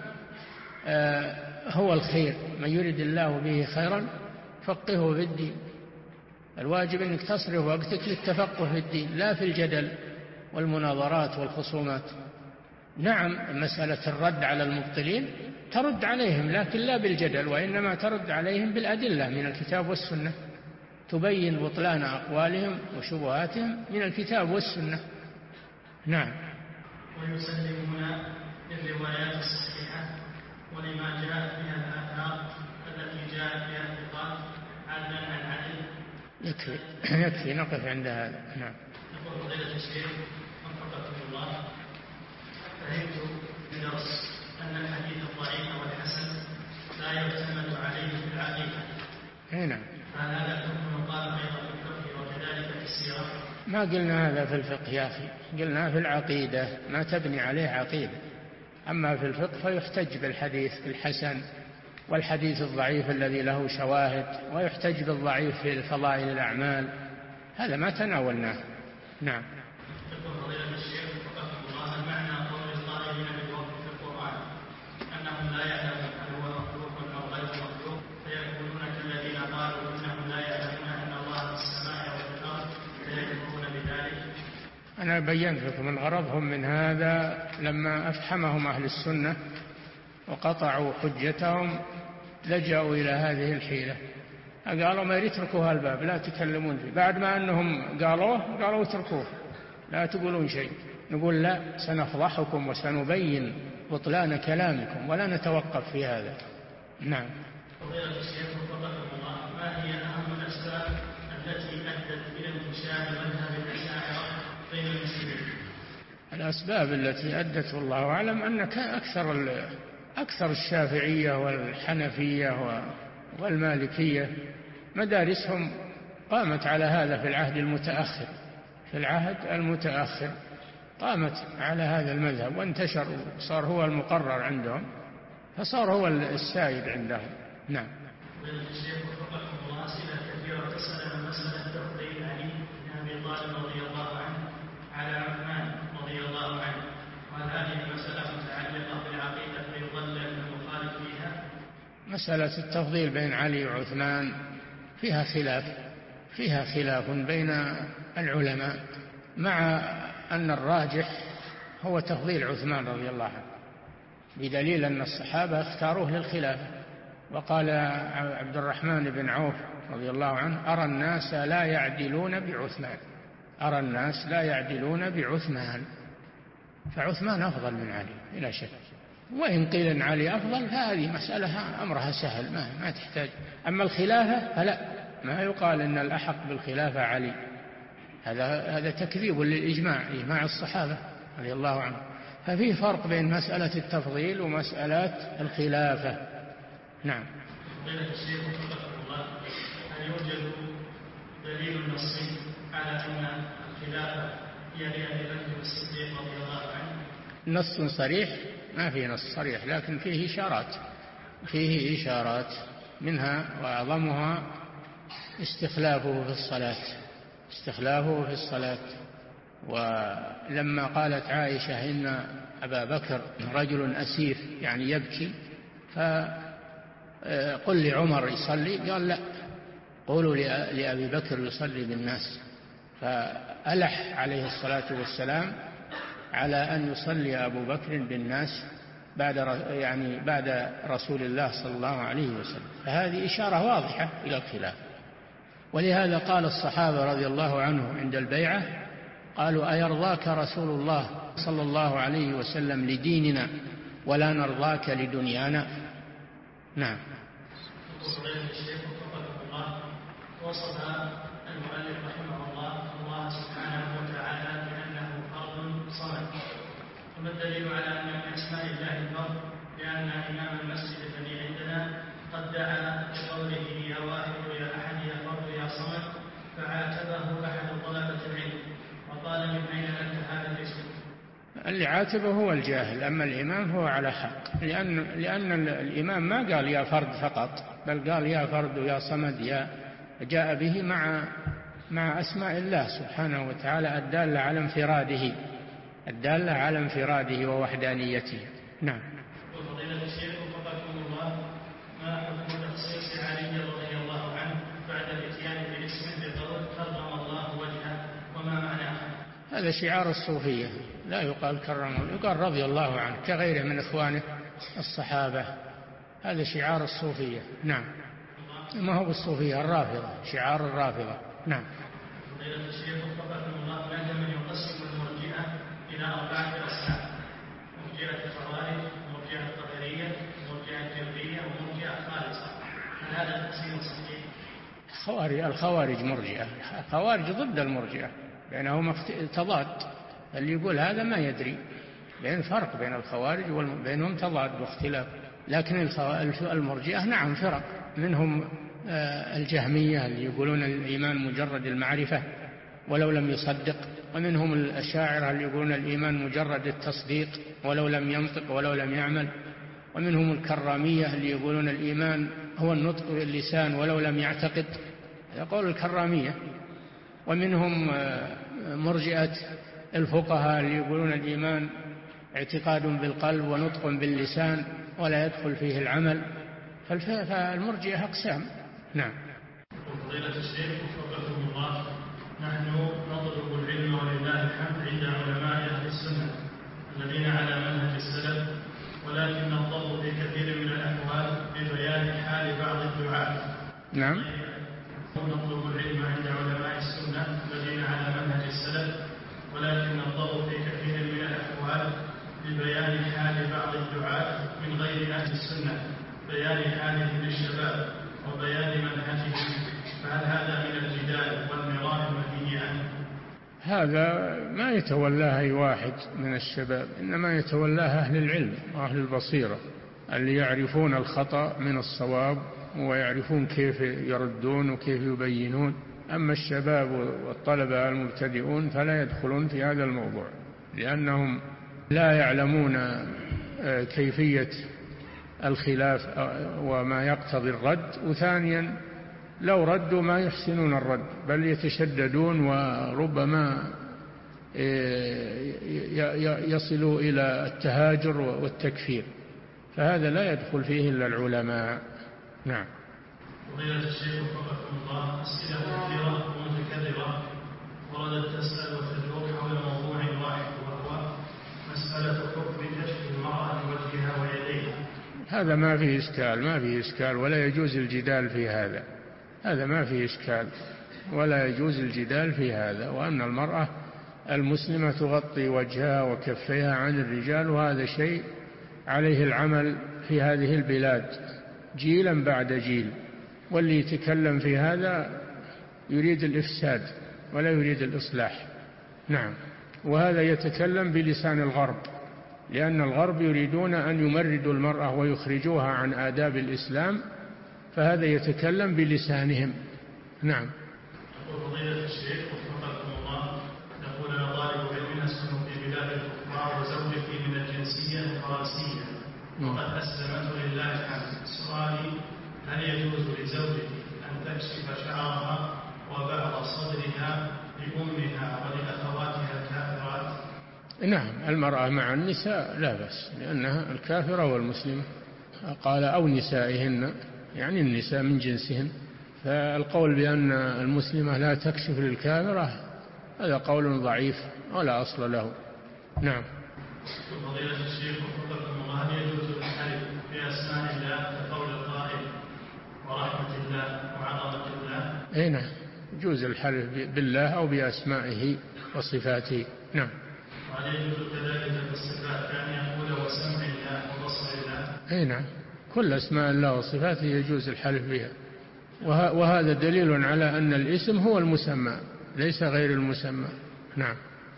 هو الخير، من يريد الله به خيرا فقهه في الدين. الواجب أنك تصرف وقتك للتفقه في الدين لا في الجدل والمناظرات والخصومات. نعم، مسألة الرد على المبطلين ترد عليهم لكن لا بالجدل، وإنما ترد عليهم بالأدلة من الكتاب والسنة، تبين بطلان أقوالهم وشبهاتهم من الكتاب والسنة. نعم. ويسلمون للروايات الصحيحة ولما جاء فيها الآثار التي جاء فيها الثقات عدلا عن عدل. يكفي نقف عند هذا. نعم. يقول فضيلة الشيخ وفقكم الله، فهمت بدرس أن الحديث الضعيف والحسن لا يعتمد عليه في العقيدة. نعم. فهذا الحكم قال أيضا في الفقه وكذلك في السيرة. ما قلنا هذا في الفقه يا أخي، قلنا في العقيدة ما تبني عليه عقيدة. أما في الفقه فيحتج بالحديث الحسن والحديث الضعيف الذي له شواهد، ويحتج بالضعيف في فضائل الأعمال، هذا ما تناولناه. نعم. أنا بينت لكم الغرض من هذا لما أفحمهم أهل السنة وقطعوا حجتهم لجأوا إلى هذه الحيلة، قالوا ما يتركوا الباب لا تكلمون فيه، بعد ما أنهم قالوا اتركوه لا تقولون شيء. نقول لا، سنفضحكم وسنبين بطلان كلامكم ولا نتوقف في هذا. نعم. فضيلة الشيخ وفقكم الله، ما هي أهم الأسباب التي أدت إلى انتشار مذهب الأشاعرة بين المسلمين؟ الأسباب التي أدت والله أعلم أن أكثر الشافعية والحنفية والمالكية مدارسهم قامت على هذا في العهد المتأخر قامت على هذا المذهب وانتشر، صار هو المقرر عندهم، فصار هو السائد عندهم. نعم. الشيخ وفقكم الله، أسئلة كثيرة تسأل عن مسألة تفضيل علي بن أبي طالب رضي الله عنه على عثمان رضي الله عنه، وهل هذه المسألة متعلقة بالعقيدة فيضل المخالف فيها؟ مسألة التفضيل بين علي وعثمان فيها خلاف بين العلماء، مع أن الراجح هو تفضيل عثمان رضي الله عنه، بدليل أن الصحابة اختاروه للخلافة. وقال عبد الرحمن بن عوف رضي الله عنه: أرى الناس لا يعدلون بعثمان، فعثمان أفضل من علي بلا شك. وإن قيل أن علي أفضل فهذه مسألة أمرها سهل ما تحتاج. أما الخلافة فلا، ما يقال أن الأحق بالخلافة علي، هذا تكذيب للإجماع، إجماع الصحابة رضي الله عنهم. ففي فرق بين مسألة التفضيل ومسألة الخلافة. نعم. قيل الشيخ وفقكم الله، هل يوجد دليل نصي على أن الخلافة هي لأبي بكر الصديق رضي الله عنه؟ نص صريح ما في نص صريح، لكن فيه إشارات منها وأعظمها استخلافه في الصلاة. ولما قالت عائشة إن أبا بكر رجل أسيف يعني يبكي، فقل لعمر يصلي، قال لا، قولوا لأبي بكر يصلي بالناس. فألح عليه الصلاة والسلام على أن يصلي أبو بكر بالناس بعد رسول الله صلى الله عليه وسلم. فهذه إشارة واضحة إلى الخلاف. ولهذا قال الصحابة رضي الله عنهم عند البيعة، قالوا: أيرضاك رسول الله صلى الله عليه وسلم لديننا ولا نرضاك لدنيانا؟ نعم. وصف المؤلف رحمه الله سبحانه وتعالى بأنه فرد صمد، وما الدليل على أن من أسماء الله الفرد؟ لأن إمام المسجد الذي عندنا قد دعا بقوله: يا واحد يا أحد يا فرد يا صمد، فعاتبه أحد طلبة العلم وقال: من أين لك هذا الاسم؟ اللي عاتبه هو الجاهل، أما الإمام هو على حق، لأن الإمام ما قال يا فرد فقط، بل قال يا فرد يا صمد، جاء به مع أسماء الله سبحانه وتعالى الدالة على انفراده ووحدانيته. نعم. وفضيلة الشيخ وفقكم الله، ما حكم تخصيص علي رضي الله عنه بعد الاتيان باسمه بقول كرم الله وجهه، وما معناه؟ هذا شعار الصوفية، لا يقال كرم، يقال رضي الله عنه كغيره من إخوانه الصحابة، هذا شعار الصوفية. نعم. ما هو بالصوفية، الرافضة، شعار الرافضة. نعم. فضيلة الشيخ وفقكم الله، هناك من يقسم المرجئة إلى 4 أقسام: مرجئة الخوارج، مرجئة القدرية، مرجئة الجبرية، ومرجئة خالصة. هل هذا التقسيم صحيح؟ الخوارج مرجئة، الخوارج ضد المرجئة، بينهما تضاد. اللي يقول هذا ما يدري، بين فرق بين الخوارج وبينهم تضاد واختلاف. لكن المرجئة نعم فرق، منهم الجهمية اللي يقولون الإيمان مجرد المعرفة، ولو لم يصدق، ومنهم الأشاعرة اللي يقولون الإيمان مجرد التصديق ولو لم ينطق ولو لم يعمل، ومنهم الكرامية اللي يقولون الإيمان هو النطق باللسان ولو لم يعتقد، يقول الكرامية. ومنهم مرجئة الفقهاء اللي يقولون الإيمان اعتقاد بالقلب ونطق باللسان ولا يدخل فيه العمل. فالمرجئة أقسام. نعم. فضيلة الشيخ وفقكم الله، نحن نطلب العلم ولله الحمد عند علماء أهل السنة الذين على منهج السلف، ولكن نضطر في كثير من الأحوال ببيان حال بعض الدعاة. نعم. نطلب العلم عند علماء السنة الذين على منهج السلف، ولكن نضطر في كثير من الأحوال ببيان حال بعض الدعاة من غير أهل السنة، بيان حالهم للشباب وبيان منهجهم، فهل هذا من الجدال والمراء المنهي عنه؟ هذا ما يتولاه أي واحد من الشباب، إنما يتولاه أهل العلم وأهل البصيرة اللي يعرفون الخطأ من الصواب ويعرفون كيف يردون وكيف يبينون. أما الشباب والطلبة المبتدئون فلا يدخلون في هذا الموضوع، لأنهم لا يعلمون كيفية الخلاف وما يقتضي الرد، وثانيا لو ردوا ما يحسنون الرد بل يتشددون وربما يصلوا إلى التهاجر والتكفير، فهذا لا يدخل فيه إلا العلماء. نعم. فضيلة الشيخ وفقكم الله، أسئلة كثيرة ومتكررة وردت تسأل وتدور حول موضوع واحد، وهو مسألة حكم كشف المرأة وجهها ويديها. هذا ما فيه إشكال ولا يجوز الجدال في هذا، هذا ما فيه إشكال ولا يجوز الجدال في هذا. وأن المرأة المسلمة تغطي وجهها وكفيها عن الرجال، وهذا شيء عليه العمل في هذه البلاد جيلا بعد جيل، واللي يتكلم في هذا يريد الإفساد ولا يريد الإصلاح. نعم. وهذا يتكلم بلسان الغرب، لأن الغرب يريدون أن يمردوا المرأة ويخرجوها عن آداب الإسلام، فهذا يتكلم بلسانهم. نعم. فضيلة الشيخ وفقكم الله، نقول أنا طالب علم أسكن في بلاد الكفار وزوجتي من الجنسية الفرنسية وقد أسلمت لله الحمد. سؤالي: هل يجوز لزوجتي أن تكشف شعرها وبعض صدرها لأمها ولأخواتها الكافرات؟ نعم، المرأة مع النساء لا بأس، لأنها الكافرة والمسلمة. قال أو نسائهن، يعني النساء من جنسهن. فالقول بأن المسلمة لا تكشف للكافرة هذا قول ضعيف ولا أصل له. نعم. فضيلة الشيخ وفقكم الله، هل يجوز الحلف بأسماء الله كقول القائل ورحمة الله وعظمة الله؟ أي نعم، يجوز الحلف بالله أو بأسمائه وصفاته. نعم. وهل يجوز كذلك بالصفات كأن يقول وسمع الله وبصر الله؟ أي نعم، كل أسماء الله وصفاته يجوز الحلف بها، وهذا دليل على أن الاسم هو المسمى ليس غير المسمى. نعم.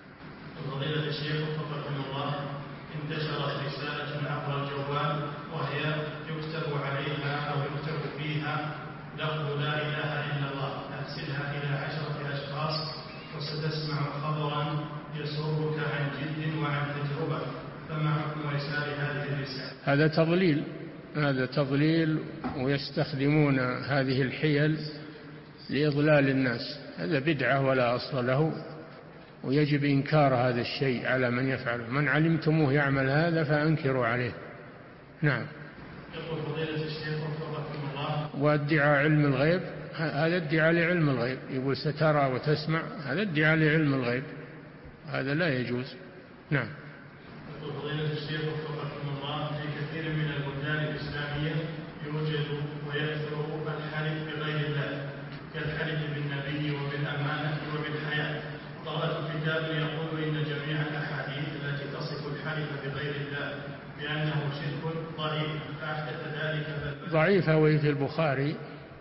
فضيلة الشيخ وفقكم الله، انتشرت رسالة عبر الجوال وهي يكتب عليها أو يكتب فيها لفظ لا إله إلا الله، أرسلها إلى 10 أشخاص وستسمع خبرا يسرك عن جد وعن تجربة، فما حكم إرسال هذه الرسالة؟ هذا تضليل ويستخدمون هذه الحيل لإضلال الناس، هذا بدعة ولا أصل له، ويجب إنكار هذا الشيء على من يفعله. من علمتموه يعمل هذا فأنكروا عليه. نعم. يقول فضيلة الشيخ وفقكم الله، وادعاء علم الغيب هذا ادعاء لعلم الغيب، يقول سترى وتسمع، هذا ادعاء لعلم الغيب، هذا لا يجوز. نعم. يقول فضيلة الشيخ وفقكم الله، في كثير من البلدان الإسلامية يوجد ويكثر الحلف بغير الله كالحلف بالنبي وبالأمانة وبالحياة. قرأت كتابا يقول إن جميع الأحاديث التي تصف الحلف بغير الله بأنه شرك ضعيف، فأحدث ذلك ضعيفة وهي في البخاري.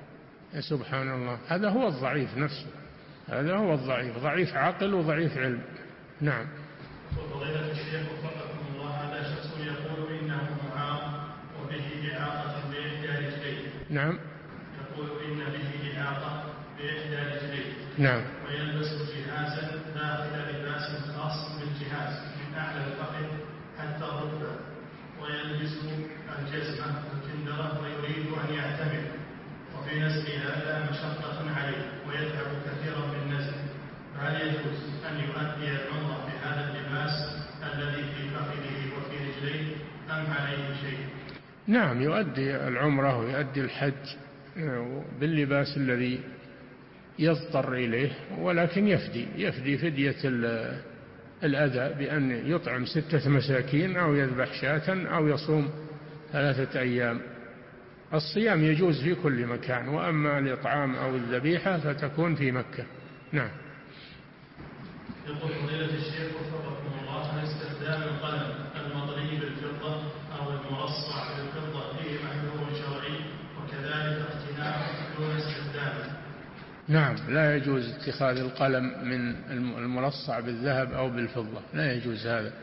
سبحان الله، هذا هو الضعيف نفسه، هذا هو الضعيف، ضعيف عقل وضعيف علم. نعم. وفضيلة الشيخ وفقكم الله، هذا شخص يقول إنه معاق وبه إعاقة بإحدى رجليه. نعم. يقول إن به إعاقة بإحدى رجليه، نعم. ويلبس جهازا داخل لباس خاص بالجهاز من أعلى الفخذ حتى الركبة، ويلبس الجزمة الكندرة ويريد أن يعتمر، وفي نزل هذا مشقة عليه ويتعب كثيرا بالنزل، فهل يجوز أن يؤدي العمرة بهذا اللباس الذي في فخذه وفي رجليه أم عليه شيء؟ نعم، يؤدي العمرة ويؤدي الحج باللباس الذي يضطر إليه، ولكن يفدي فدية الأذى بأن يطعم 6 مساكين أو يذبح شاة أو يصوم 3 أيام. الصيام يجوز في كل مكان، وأما الإطعام أو الذبيحة فتكون في مكة. نعم. يقول فضيلة الشيخ وفقكم الله، هل استخدام القلم المطلي بالفضة أو المرصع بالفضة فيه محذور شرعي، وكذلك اقتناعه دون استخدامه؟ نعم، لا يجوز اتخاذ القلم من المرصع بالذهب أو بالفضة، لا يجوز هذا.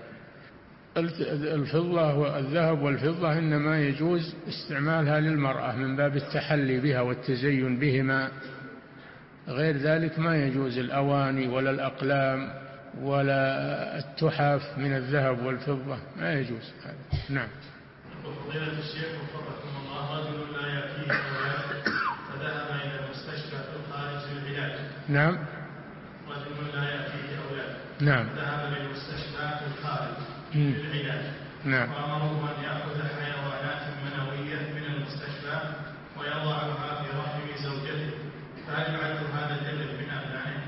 الفضة والذهب والفضة إنما يجوز استعمالها للمرأة من باب التحلي بها والتزين بهما، غير ذلك ما يجوز الأواني ولا الأقلام ولا التحف من الذهب والفضة، ما يجوز هذا. نعم. فضيلة الشيخ وفقكم الله، رجل لا يأتيه أولاد فذهب إلى المستشفى في الخارج للعلاج. نعم. رجل لا يأتيه أولاد. نعم. ذهب للمستشفى في الخارج للعلاج. نعم. وأمره أن يأخذ حيوانات منوية من المستشفى ويضعها في رحم زوجته، فهل يعد هذا الدليل من أبنائه؟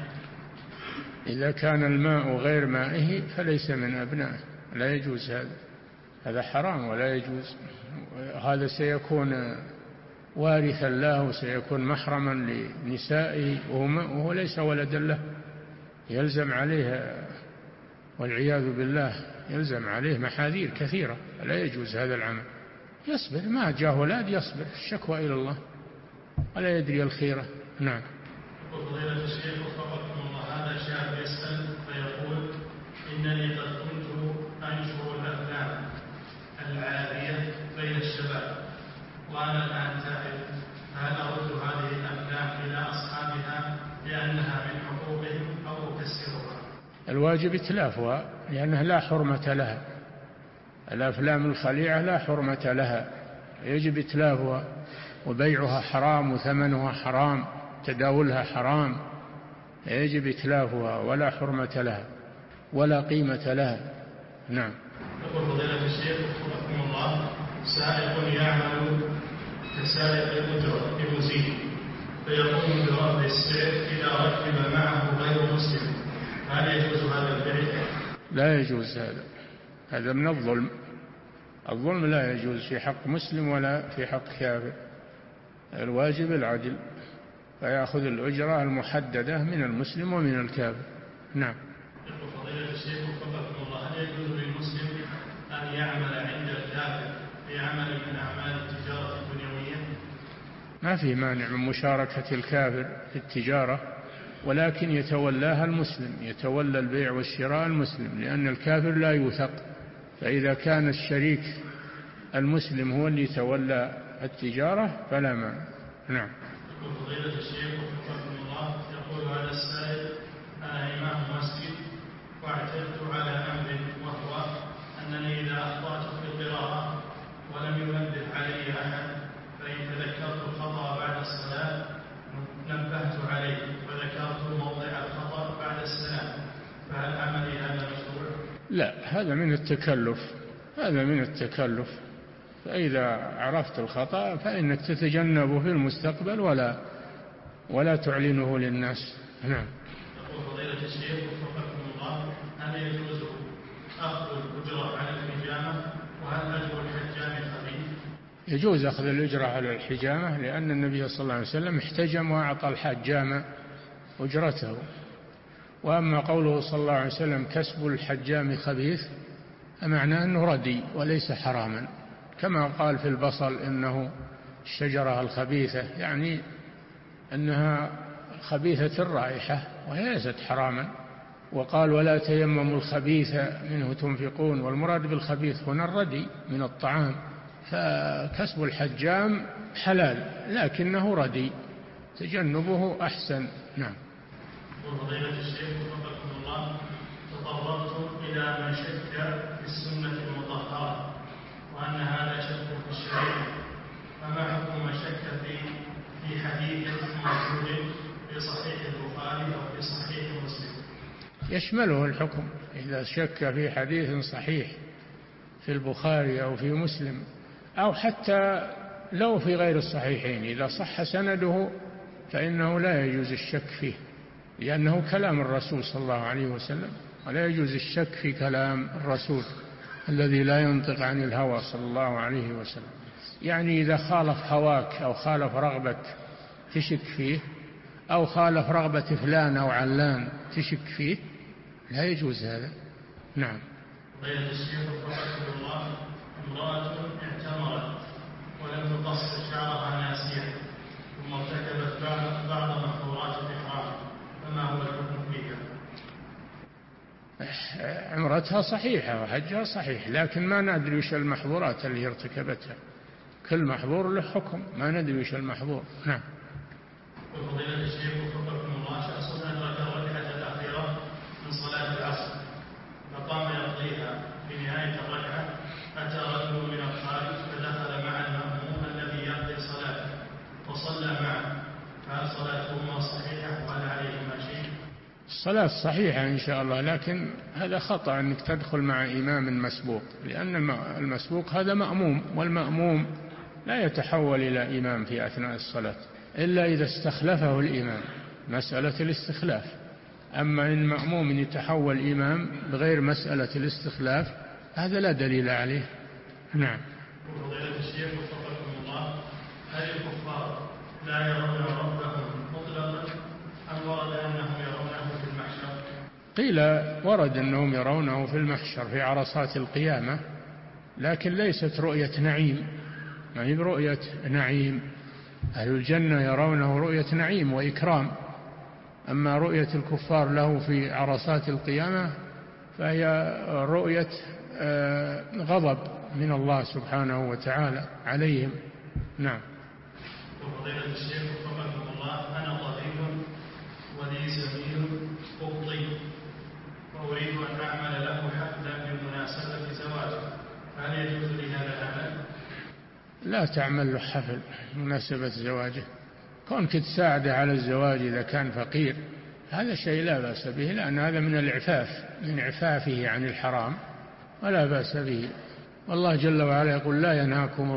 إذا كان الماء غير مائه فليس من أبنائه، لا يجوز هذا حرام ولا يجوز. هذا سيكون وارثا له وسيكون محرما لنسائه وهو ليس ولدا له، يلزم عليه والعياذ بالله، يلزم عليه محاذير كثيرة، لا يجوز هذا العمل. يصبر، ما جاء أولاد يصبر، الشكوى إلى الله ولا يدري الخيرة. نعم. وفضيلة الشيخ وفقكم الله، هذا شاب يسأل فيقول إنني قد كنت أنشر الأفلام العارية بين الشباب وأنا الآن تائب، فهل أرد هذه الأفلام إلى أصحابها لأنها من حقوقهم أو أكسرها؟ الواجب إتلافها لأنها لا حرمة لها، الأفلام الخليعة لا حرمة لها، يجب إتلافها، وبيعها حرام وثمنها حرام، تداولها حرام، يجب إتلافها ولا حرمة لها ولا قيمة لها. نعم. يقول فضيلة الشيخ وفقكم الله، سائق يعمل كسائق الأجرة لمزيد فيقوم برفع السعر إذا ركب معه غير مسلم، هل يجوز هذا الفعل؟ لا يجوز هذا من الظلم. الظلم لا يجوز في حق مسلم ولا في حق كافر، الواجب العدل، فيأخذ الأجرة المحددة من المسلم ومن الكافر. نعم. يقول فضيلة الشيخ وفقكم الله، هل يجوز للمسلم أن يعمل عند الكافر في عمل من أعمال التجارة الدنيوية؟ ما في مانع من مشاركة الكافر في التجارة، ولكن يتولاها المسلم، يتولى البيع والشراء المسلم، لأن الكافر لا يوثق، فإذا كان الشريك المسلم هو اللي يتولى التجارة فلا مانع. نعم. يقول فضيلة الشيخ وفقكم الله، يقول هذا السائل: أنا إمام مسجد واعتدت على أمر، وهو أنني إذا أخطأت في القراءة ولم ينبه علي أحد فإن تذكرت الخطأ بعد الصلاة نبهت عليه وذكرت موضع الخطأ بعد السلام، فهل عملي هذا مشروع؟ لا، هذا من التكلف، هذا من التكلف، فإذا عرفت الخطأ فإنك تتجنبه في المستقبل ولا تعلنه للناس. نعم. يقول فضيلة الشيخ وفقكم الله، هل يجوز أخذ الأجرة على الحجامة، وهل أجر الحجام خفيف؟ يجوز أخذ الأجرة على الحجامة، لأن النبي صلى الله عليه وسلم احتجم وأعطى الحجام أجرته. وأما قوله صلى الله عليه وسلم كسب الحجام خبيث، معناه أنه ردي وليس حراما، كما قال في البصل إنه الشجرة الخبيثة، يعني أنها خبيثة الرائحة وهي ليست حراما. وقال ولا تيمموا الخبيث منه تنفقون، والمراد بالخبيث هنا الردي من الطعام، فكسب الحجام حلال لكنه ردي، تجنبه أحسن. نعم. وفضيلة الشيخ وفقكم الله، تطرقت إلى من شك في السنة المطهرة وأن هذا شك في الشريعة، فما حكم من شك في حديث موجود في صحيح البخاري أو في صحيح مسلم؟ يشمله الحكم إذا شك في حديث صحيح في البخاري أو في مسلم، أو حتى لو في غير الصحيحين إذا صح سنده فإنه لا يجوز الشك فيه، لأنه كلام الرسول صلى الله عليه وسلم، ولا يجوز الشك في كلام الرسول الذي لا ينطق عن الهوى صلى الله عليه وسلم. يعني إذا خالف هواك أو خالف رغبك تشك فيه، أو خالف رغبة فلان أو علان تشك فيه، لا يجوز هذا. نعم. فضيلة الشيخ وفقكم الله، امرأة اعتمرت ولم تقصر شعرها ناسيا ثم ارتكبت بعض محظورات الإحرام، فما هو الحكم فيها؟ عمرتها صحيحة وحجها صحيح، لكن ما ندري وش المحظورات اللي ارتكبتها، كل محظور له حكم، ما ندري وش المحظور. نعم. وفضيلة الشيخ وفقكم الله، شخص أدرك الركعة الأخيرة من صلاة العصر فقام يقضيها، في نهاية الركعة أتى رجل من الخارج فدخل مع المأموم الذي يقضي صلاته وصلى معه، فهل صلاتهما صحيحة وهل عليهما شيء؟ الصلاة صحيحة إن شاء الله، لكن هذا خطأ أنك تدخل مع إمام مسبوق، لأن المسبوق هذا مأموم، والمأموم لا يتحول إلى إمام في أثناء الصلاة إلا إذا استخلفه الإمام، مسألة الاستخلاف. أما إن مأموم يتحول إمام بغير مسألة الاستخلاف هذا لا دليل عليه. نعم. وفضيلة الشيخ وفقكم الله، هل الكفار لا يرون ربهم مطلقا أم ورد أنهم يرونه في المحشر؟ قيل ورد أنهم يرونه في المحشر في عرصات القيامة، لكن ليست رؤية نعيم، ما هي برؤية نعيم. أهل الجنة يرونه رؤية نعيم وإكرام، أما رؤية الكفار له في عرصات القيامة فهي رؤية غضب من الله سبحانه وتعالى عليهم. نعم. وفضيلة الشيخ وفقكم الله، أنا طبيب ولي زميل قبطي وأريد أن أعمل له حفلا بمناسبة زواجه، هل يجوز لي هذا العمل؟ لا تعمل له حفل بمناسبة زواجه، كونك تساعده على الزواج إذا كان فقير هذا شيء لا بأس به، لأن هذا من العفاف، من عفافه عن الحرام، ولا بأس به. والله جل وعلا يقول لا ينهاكم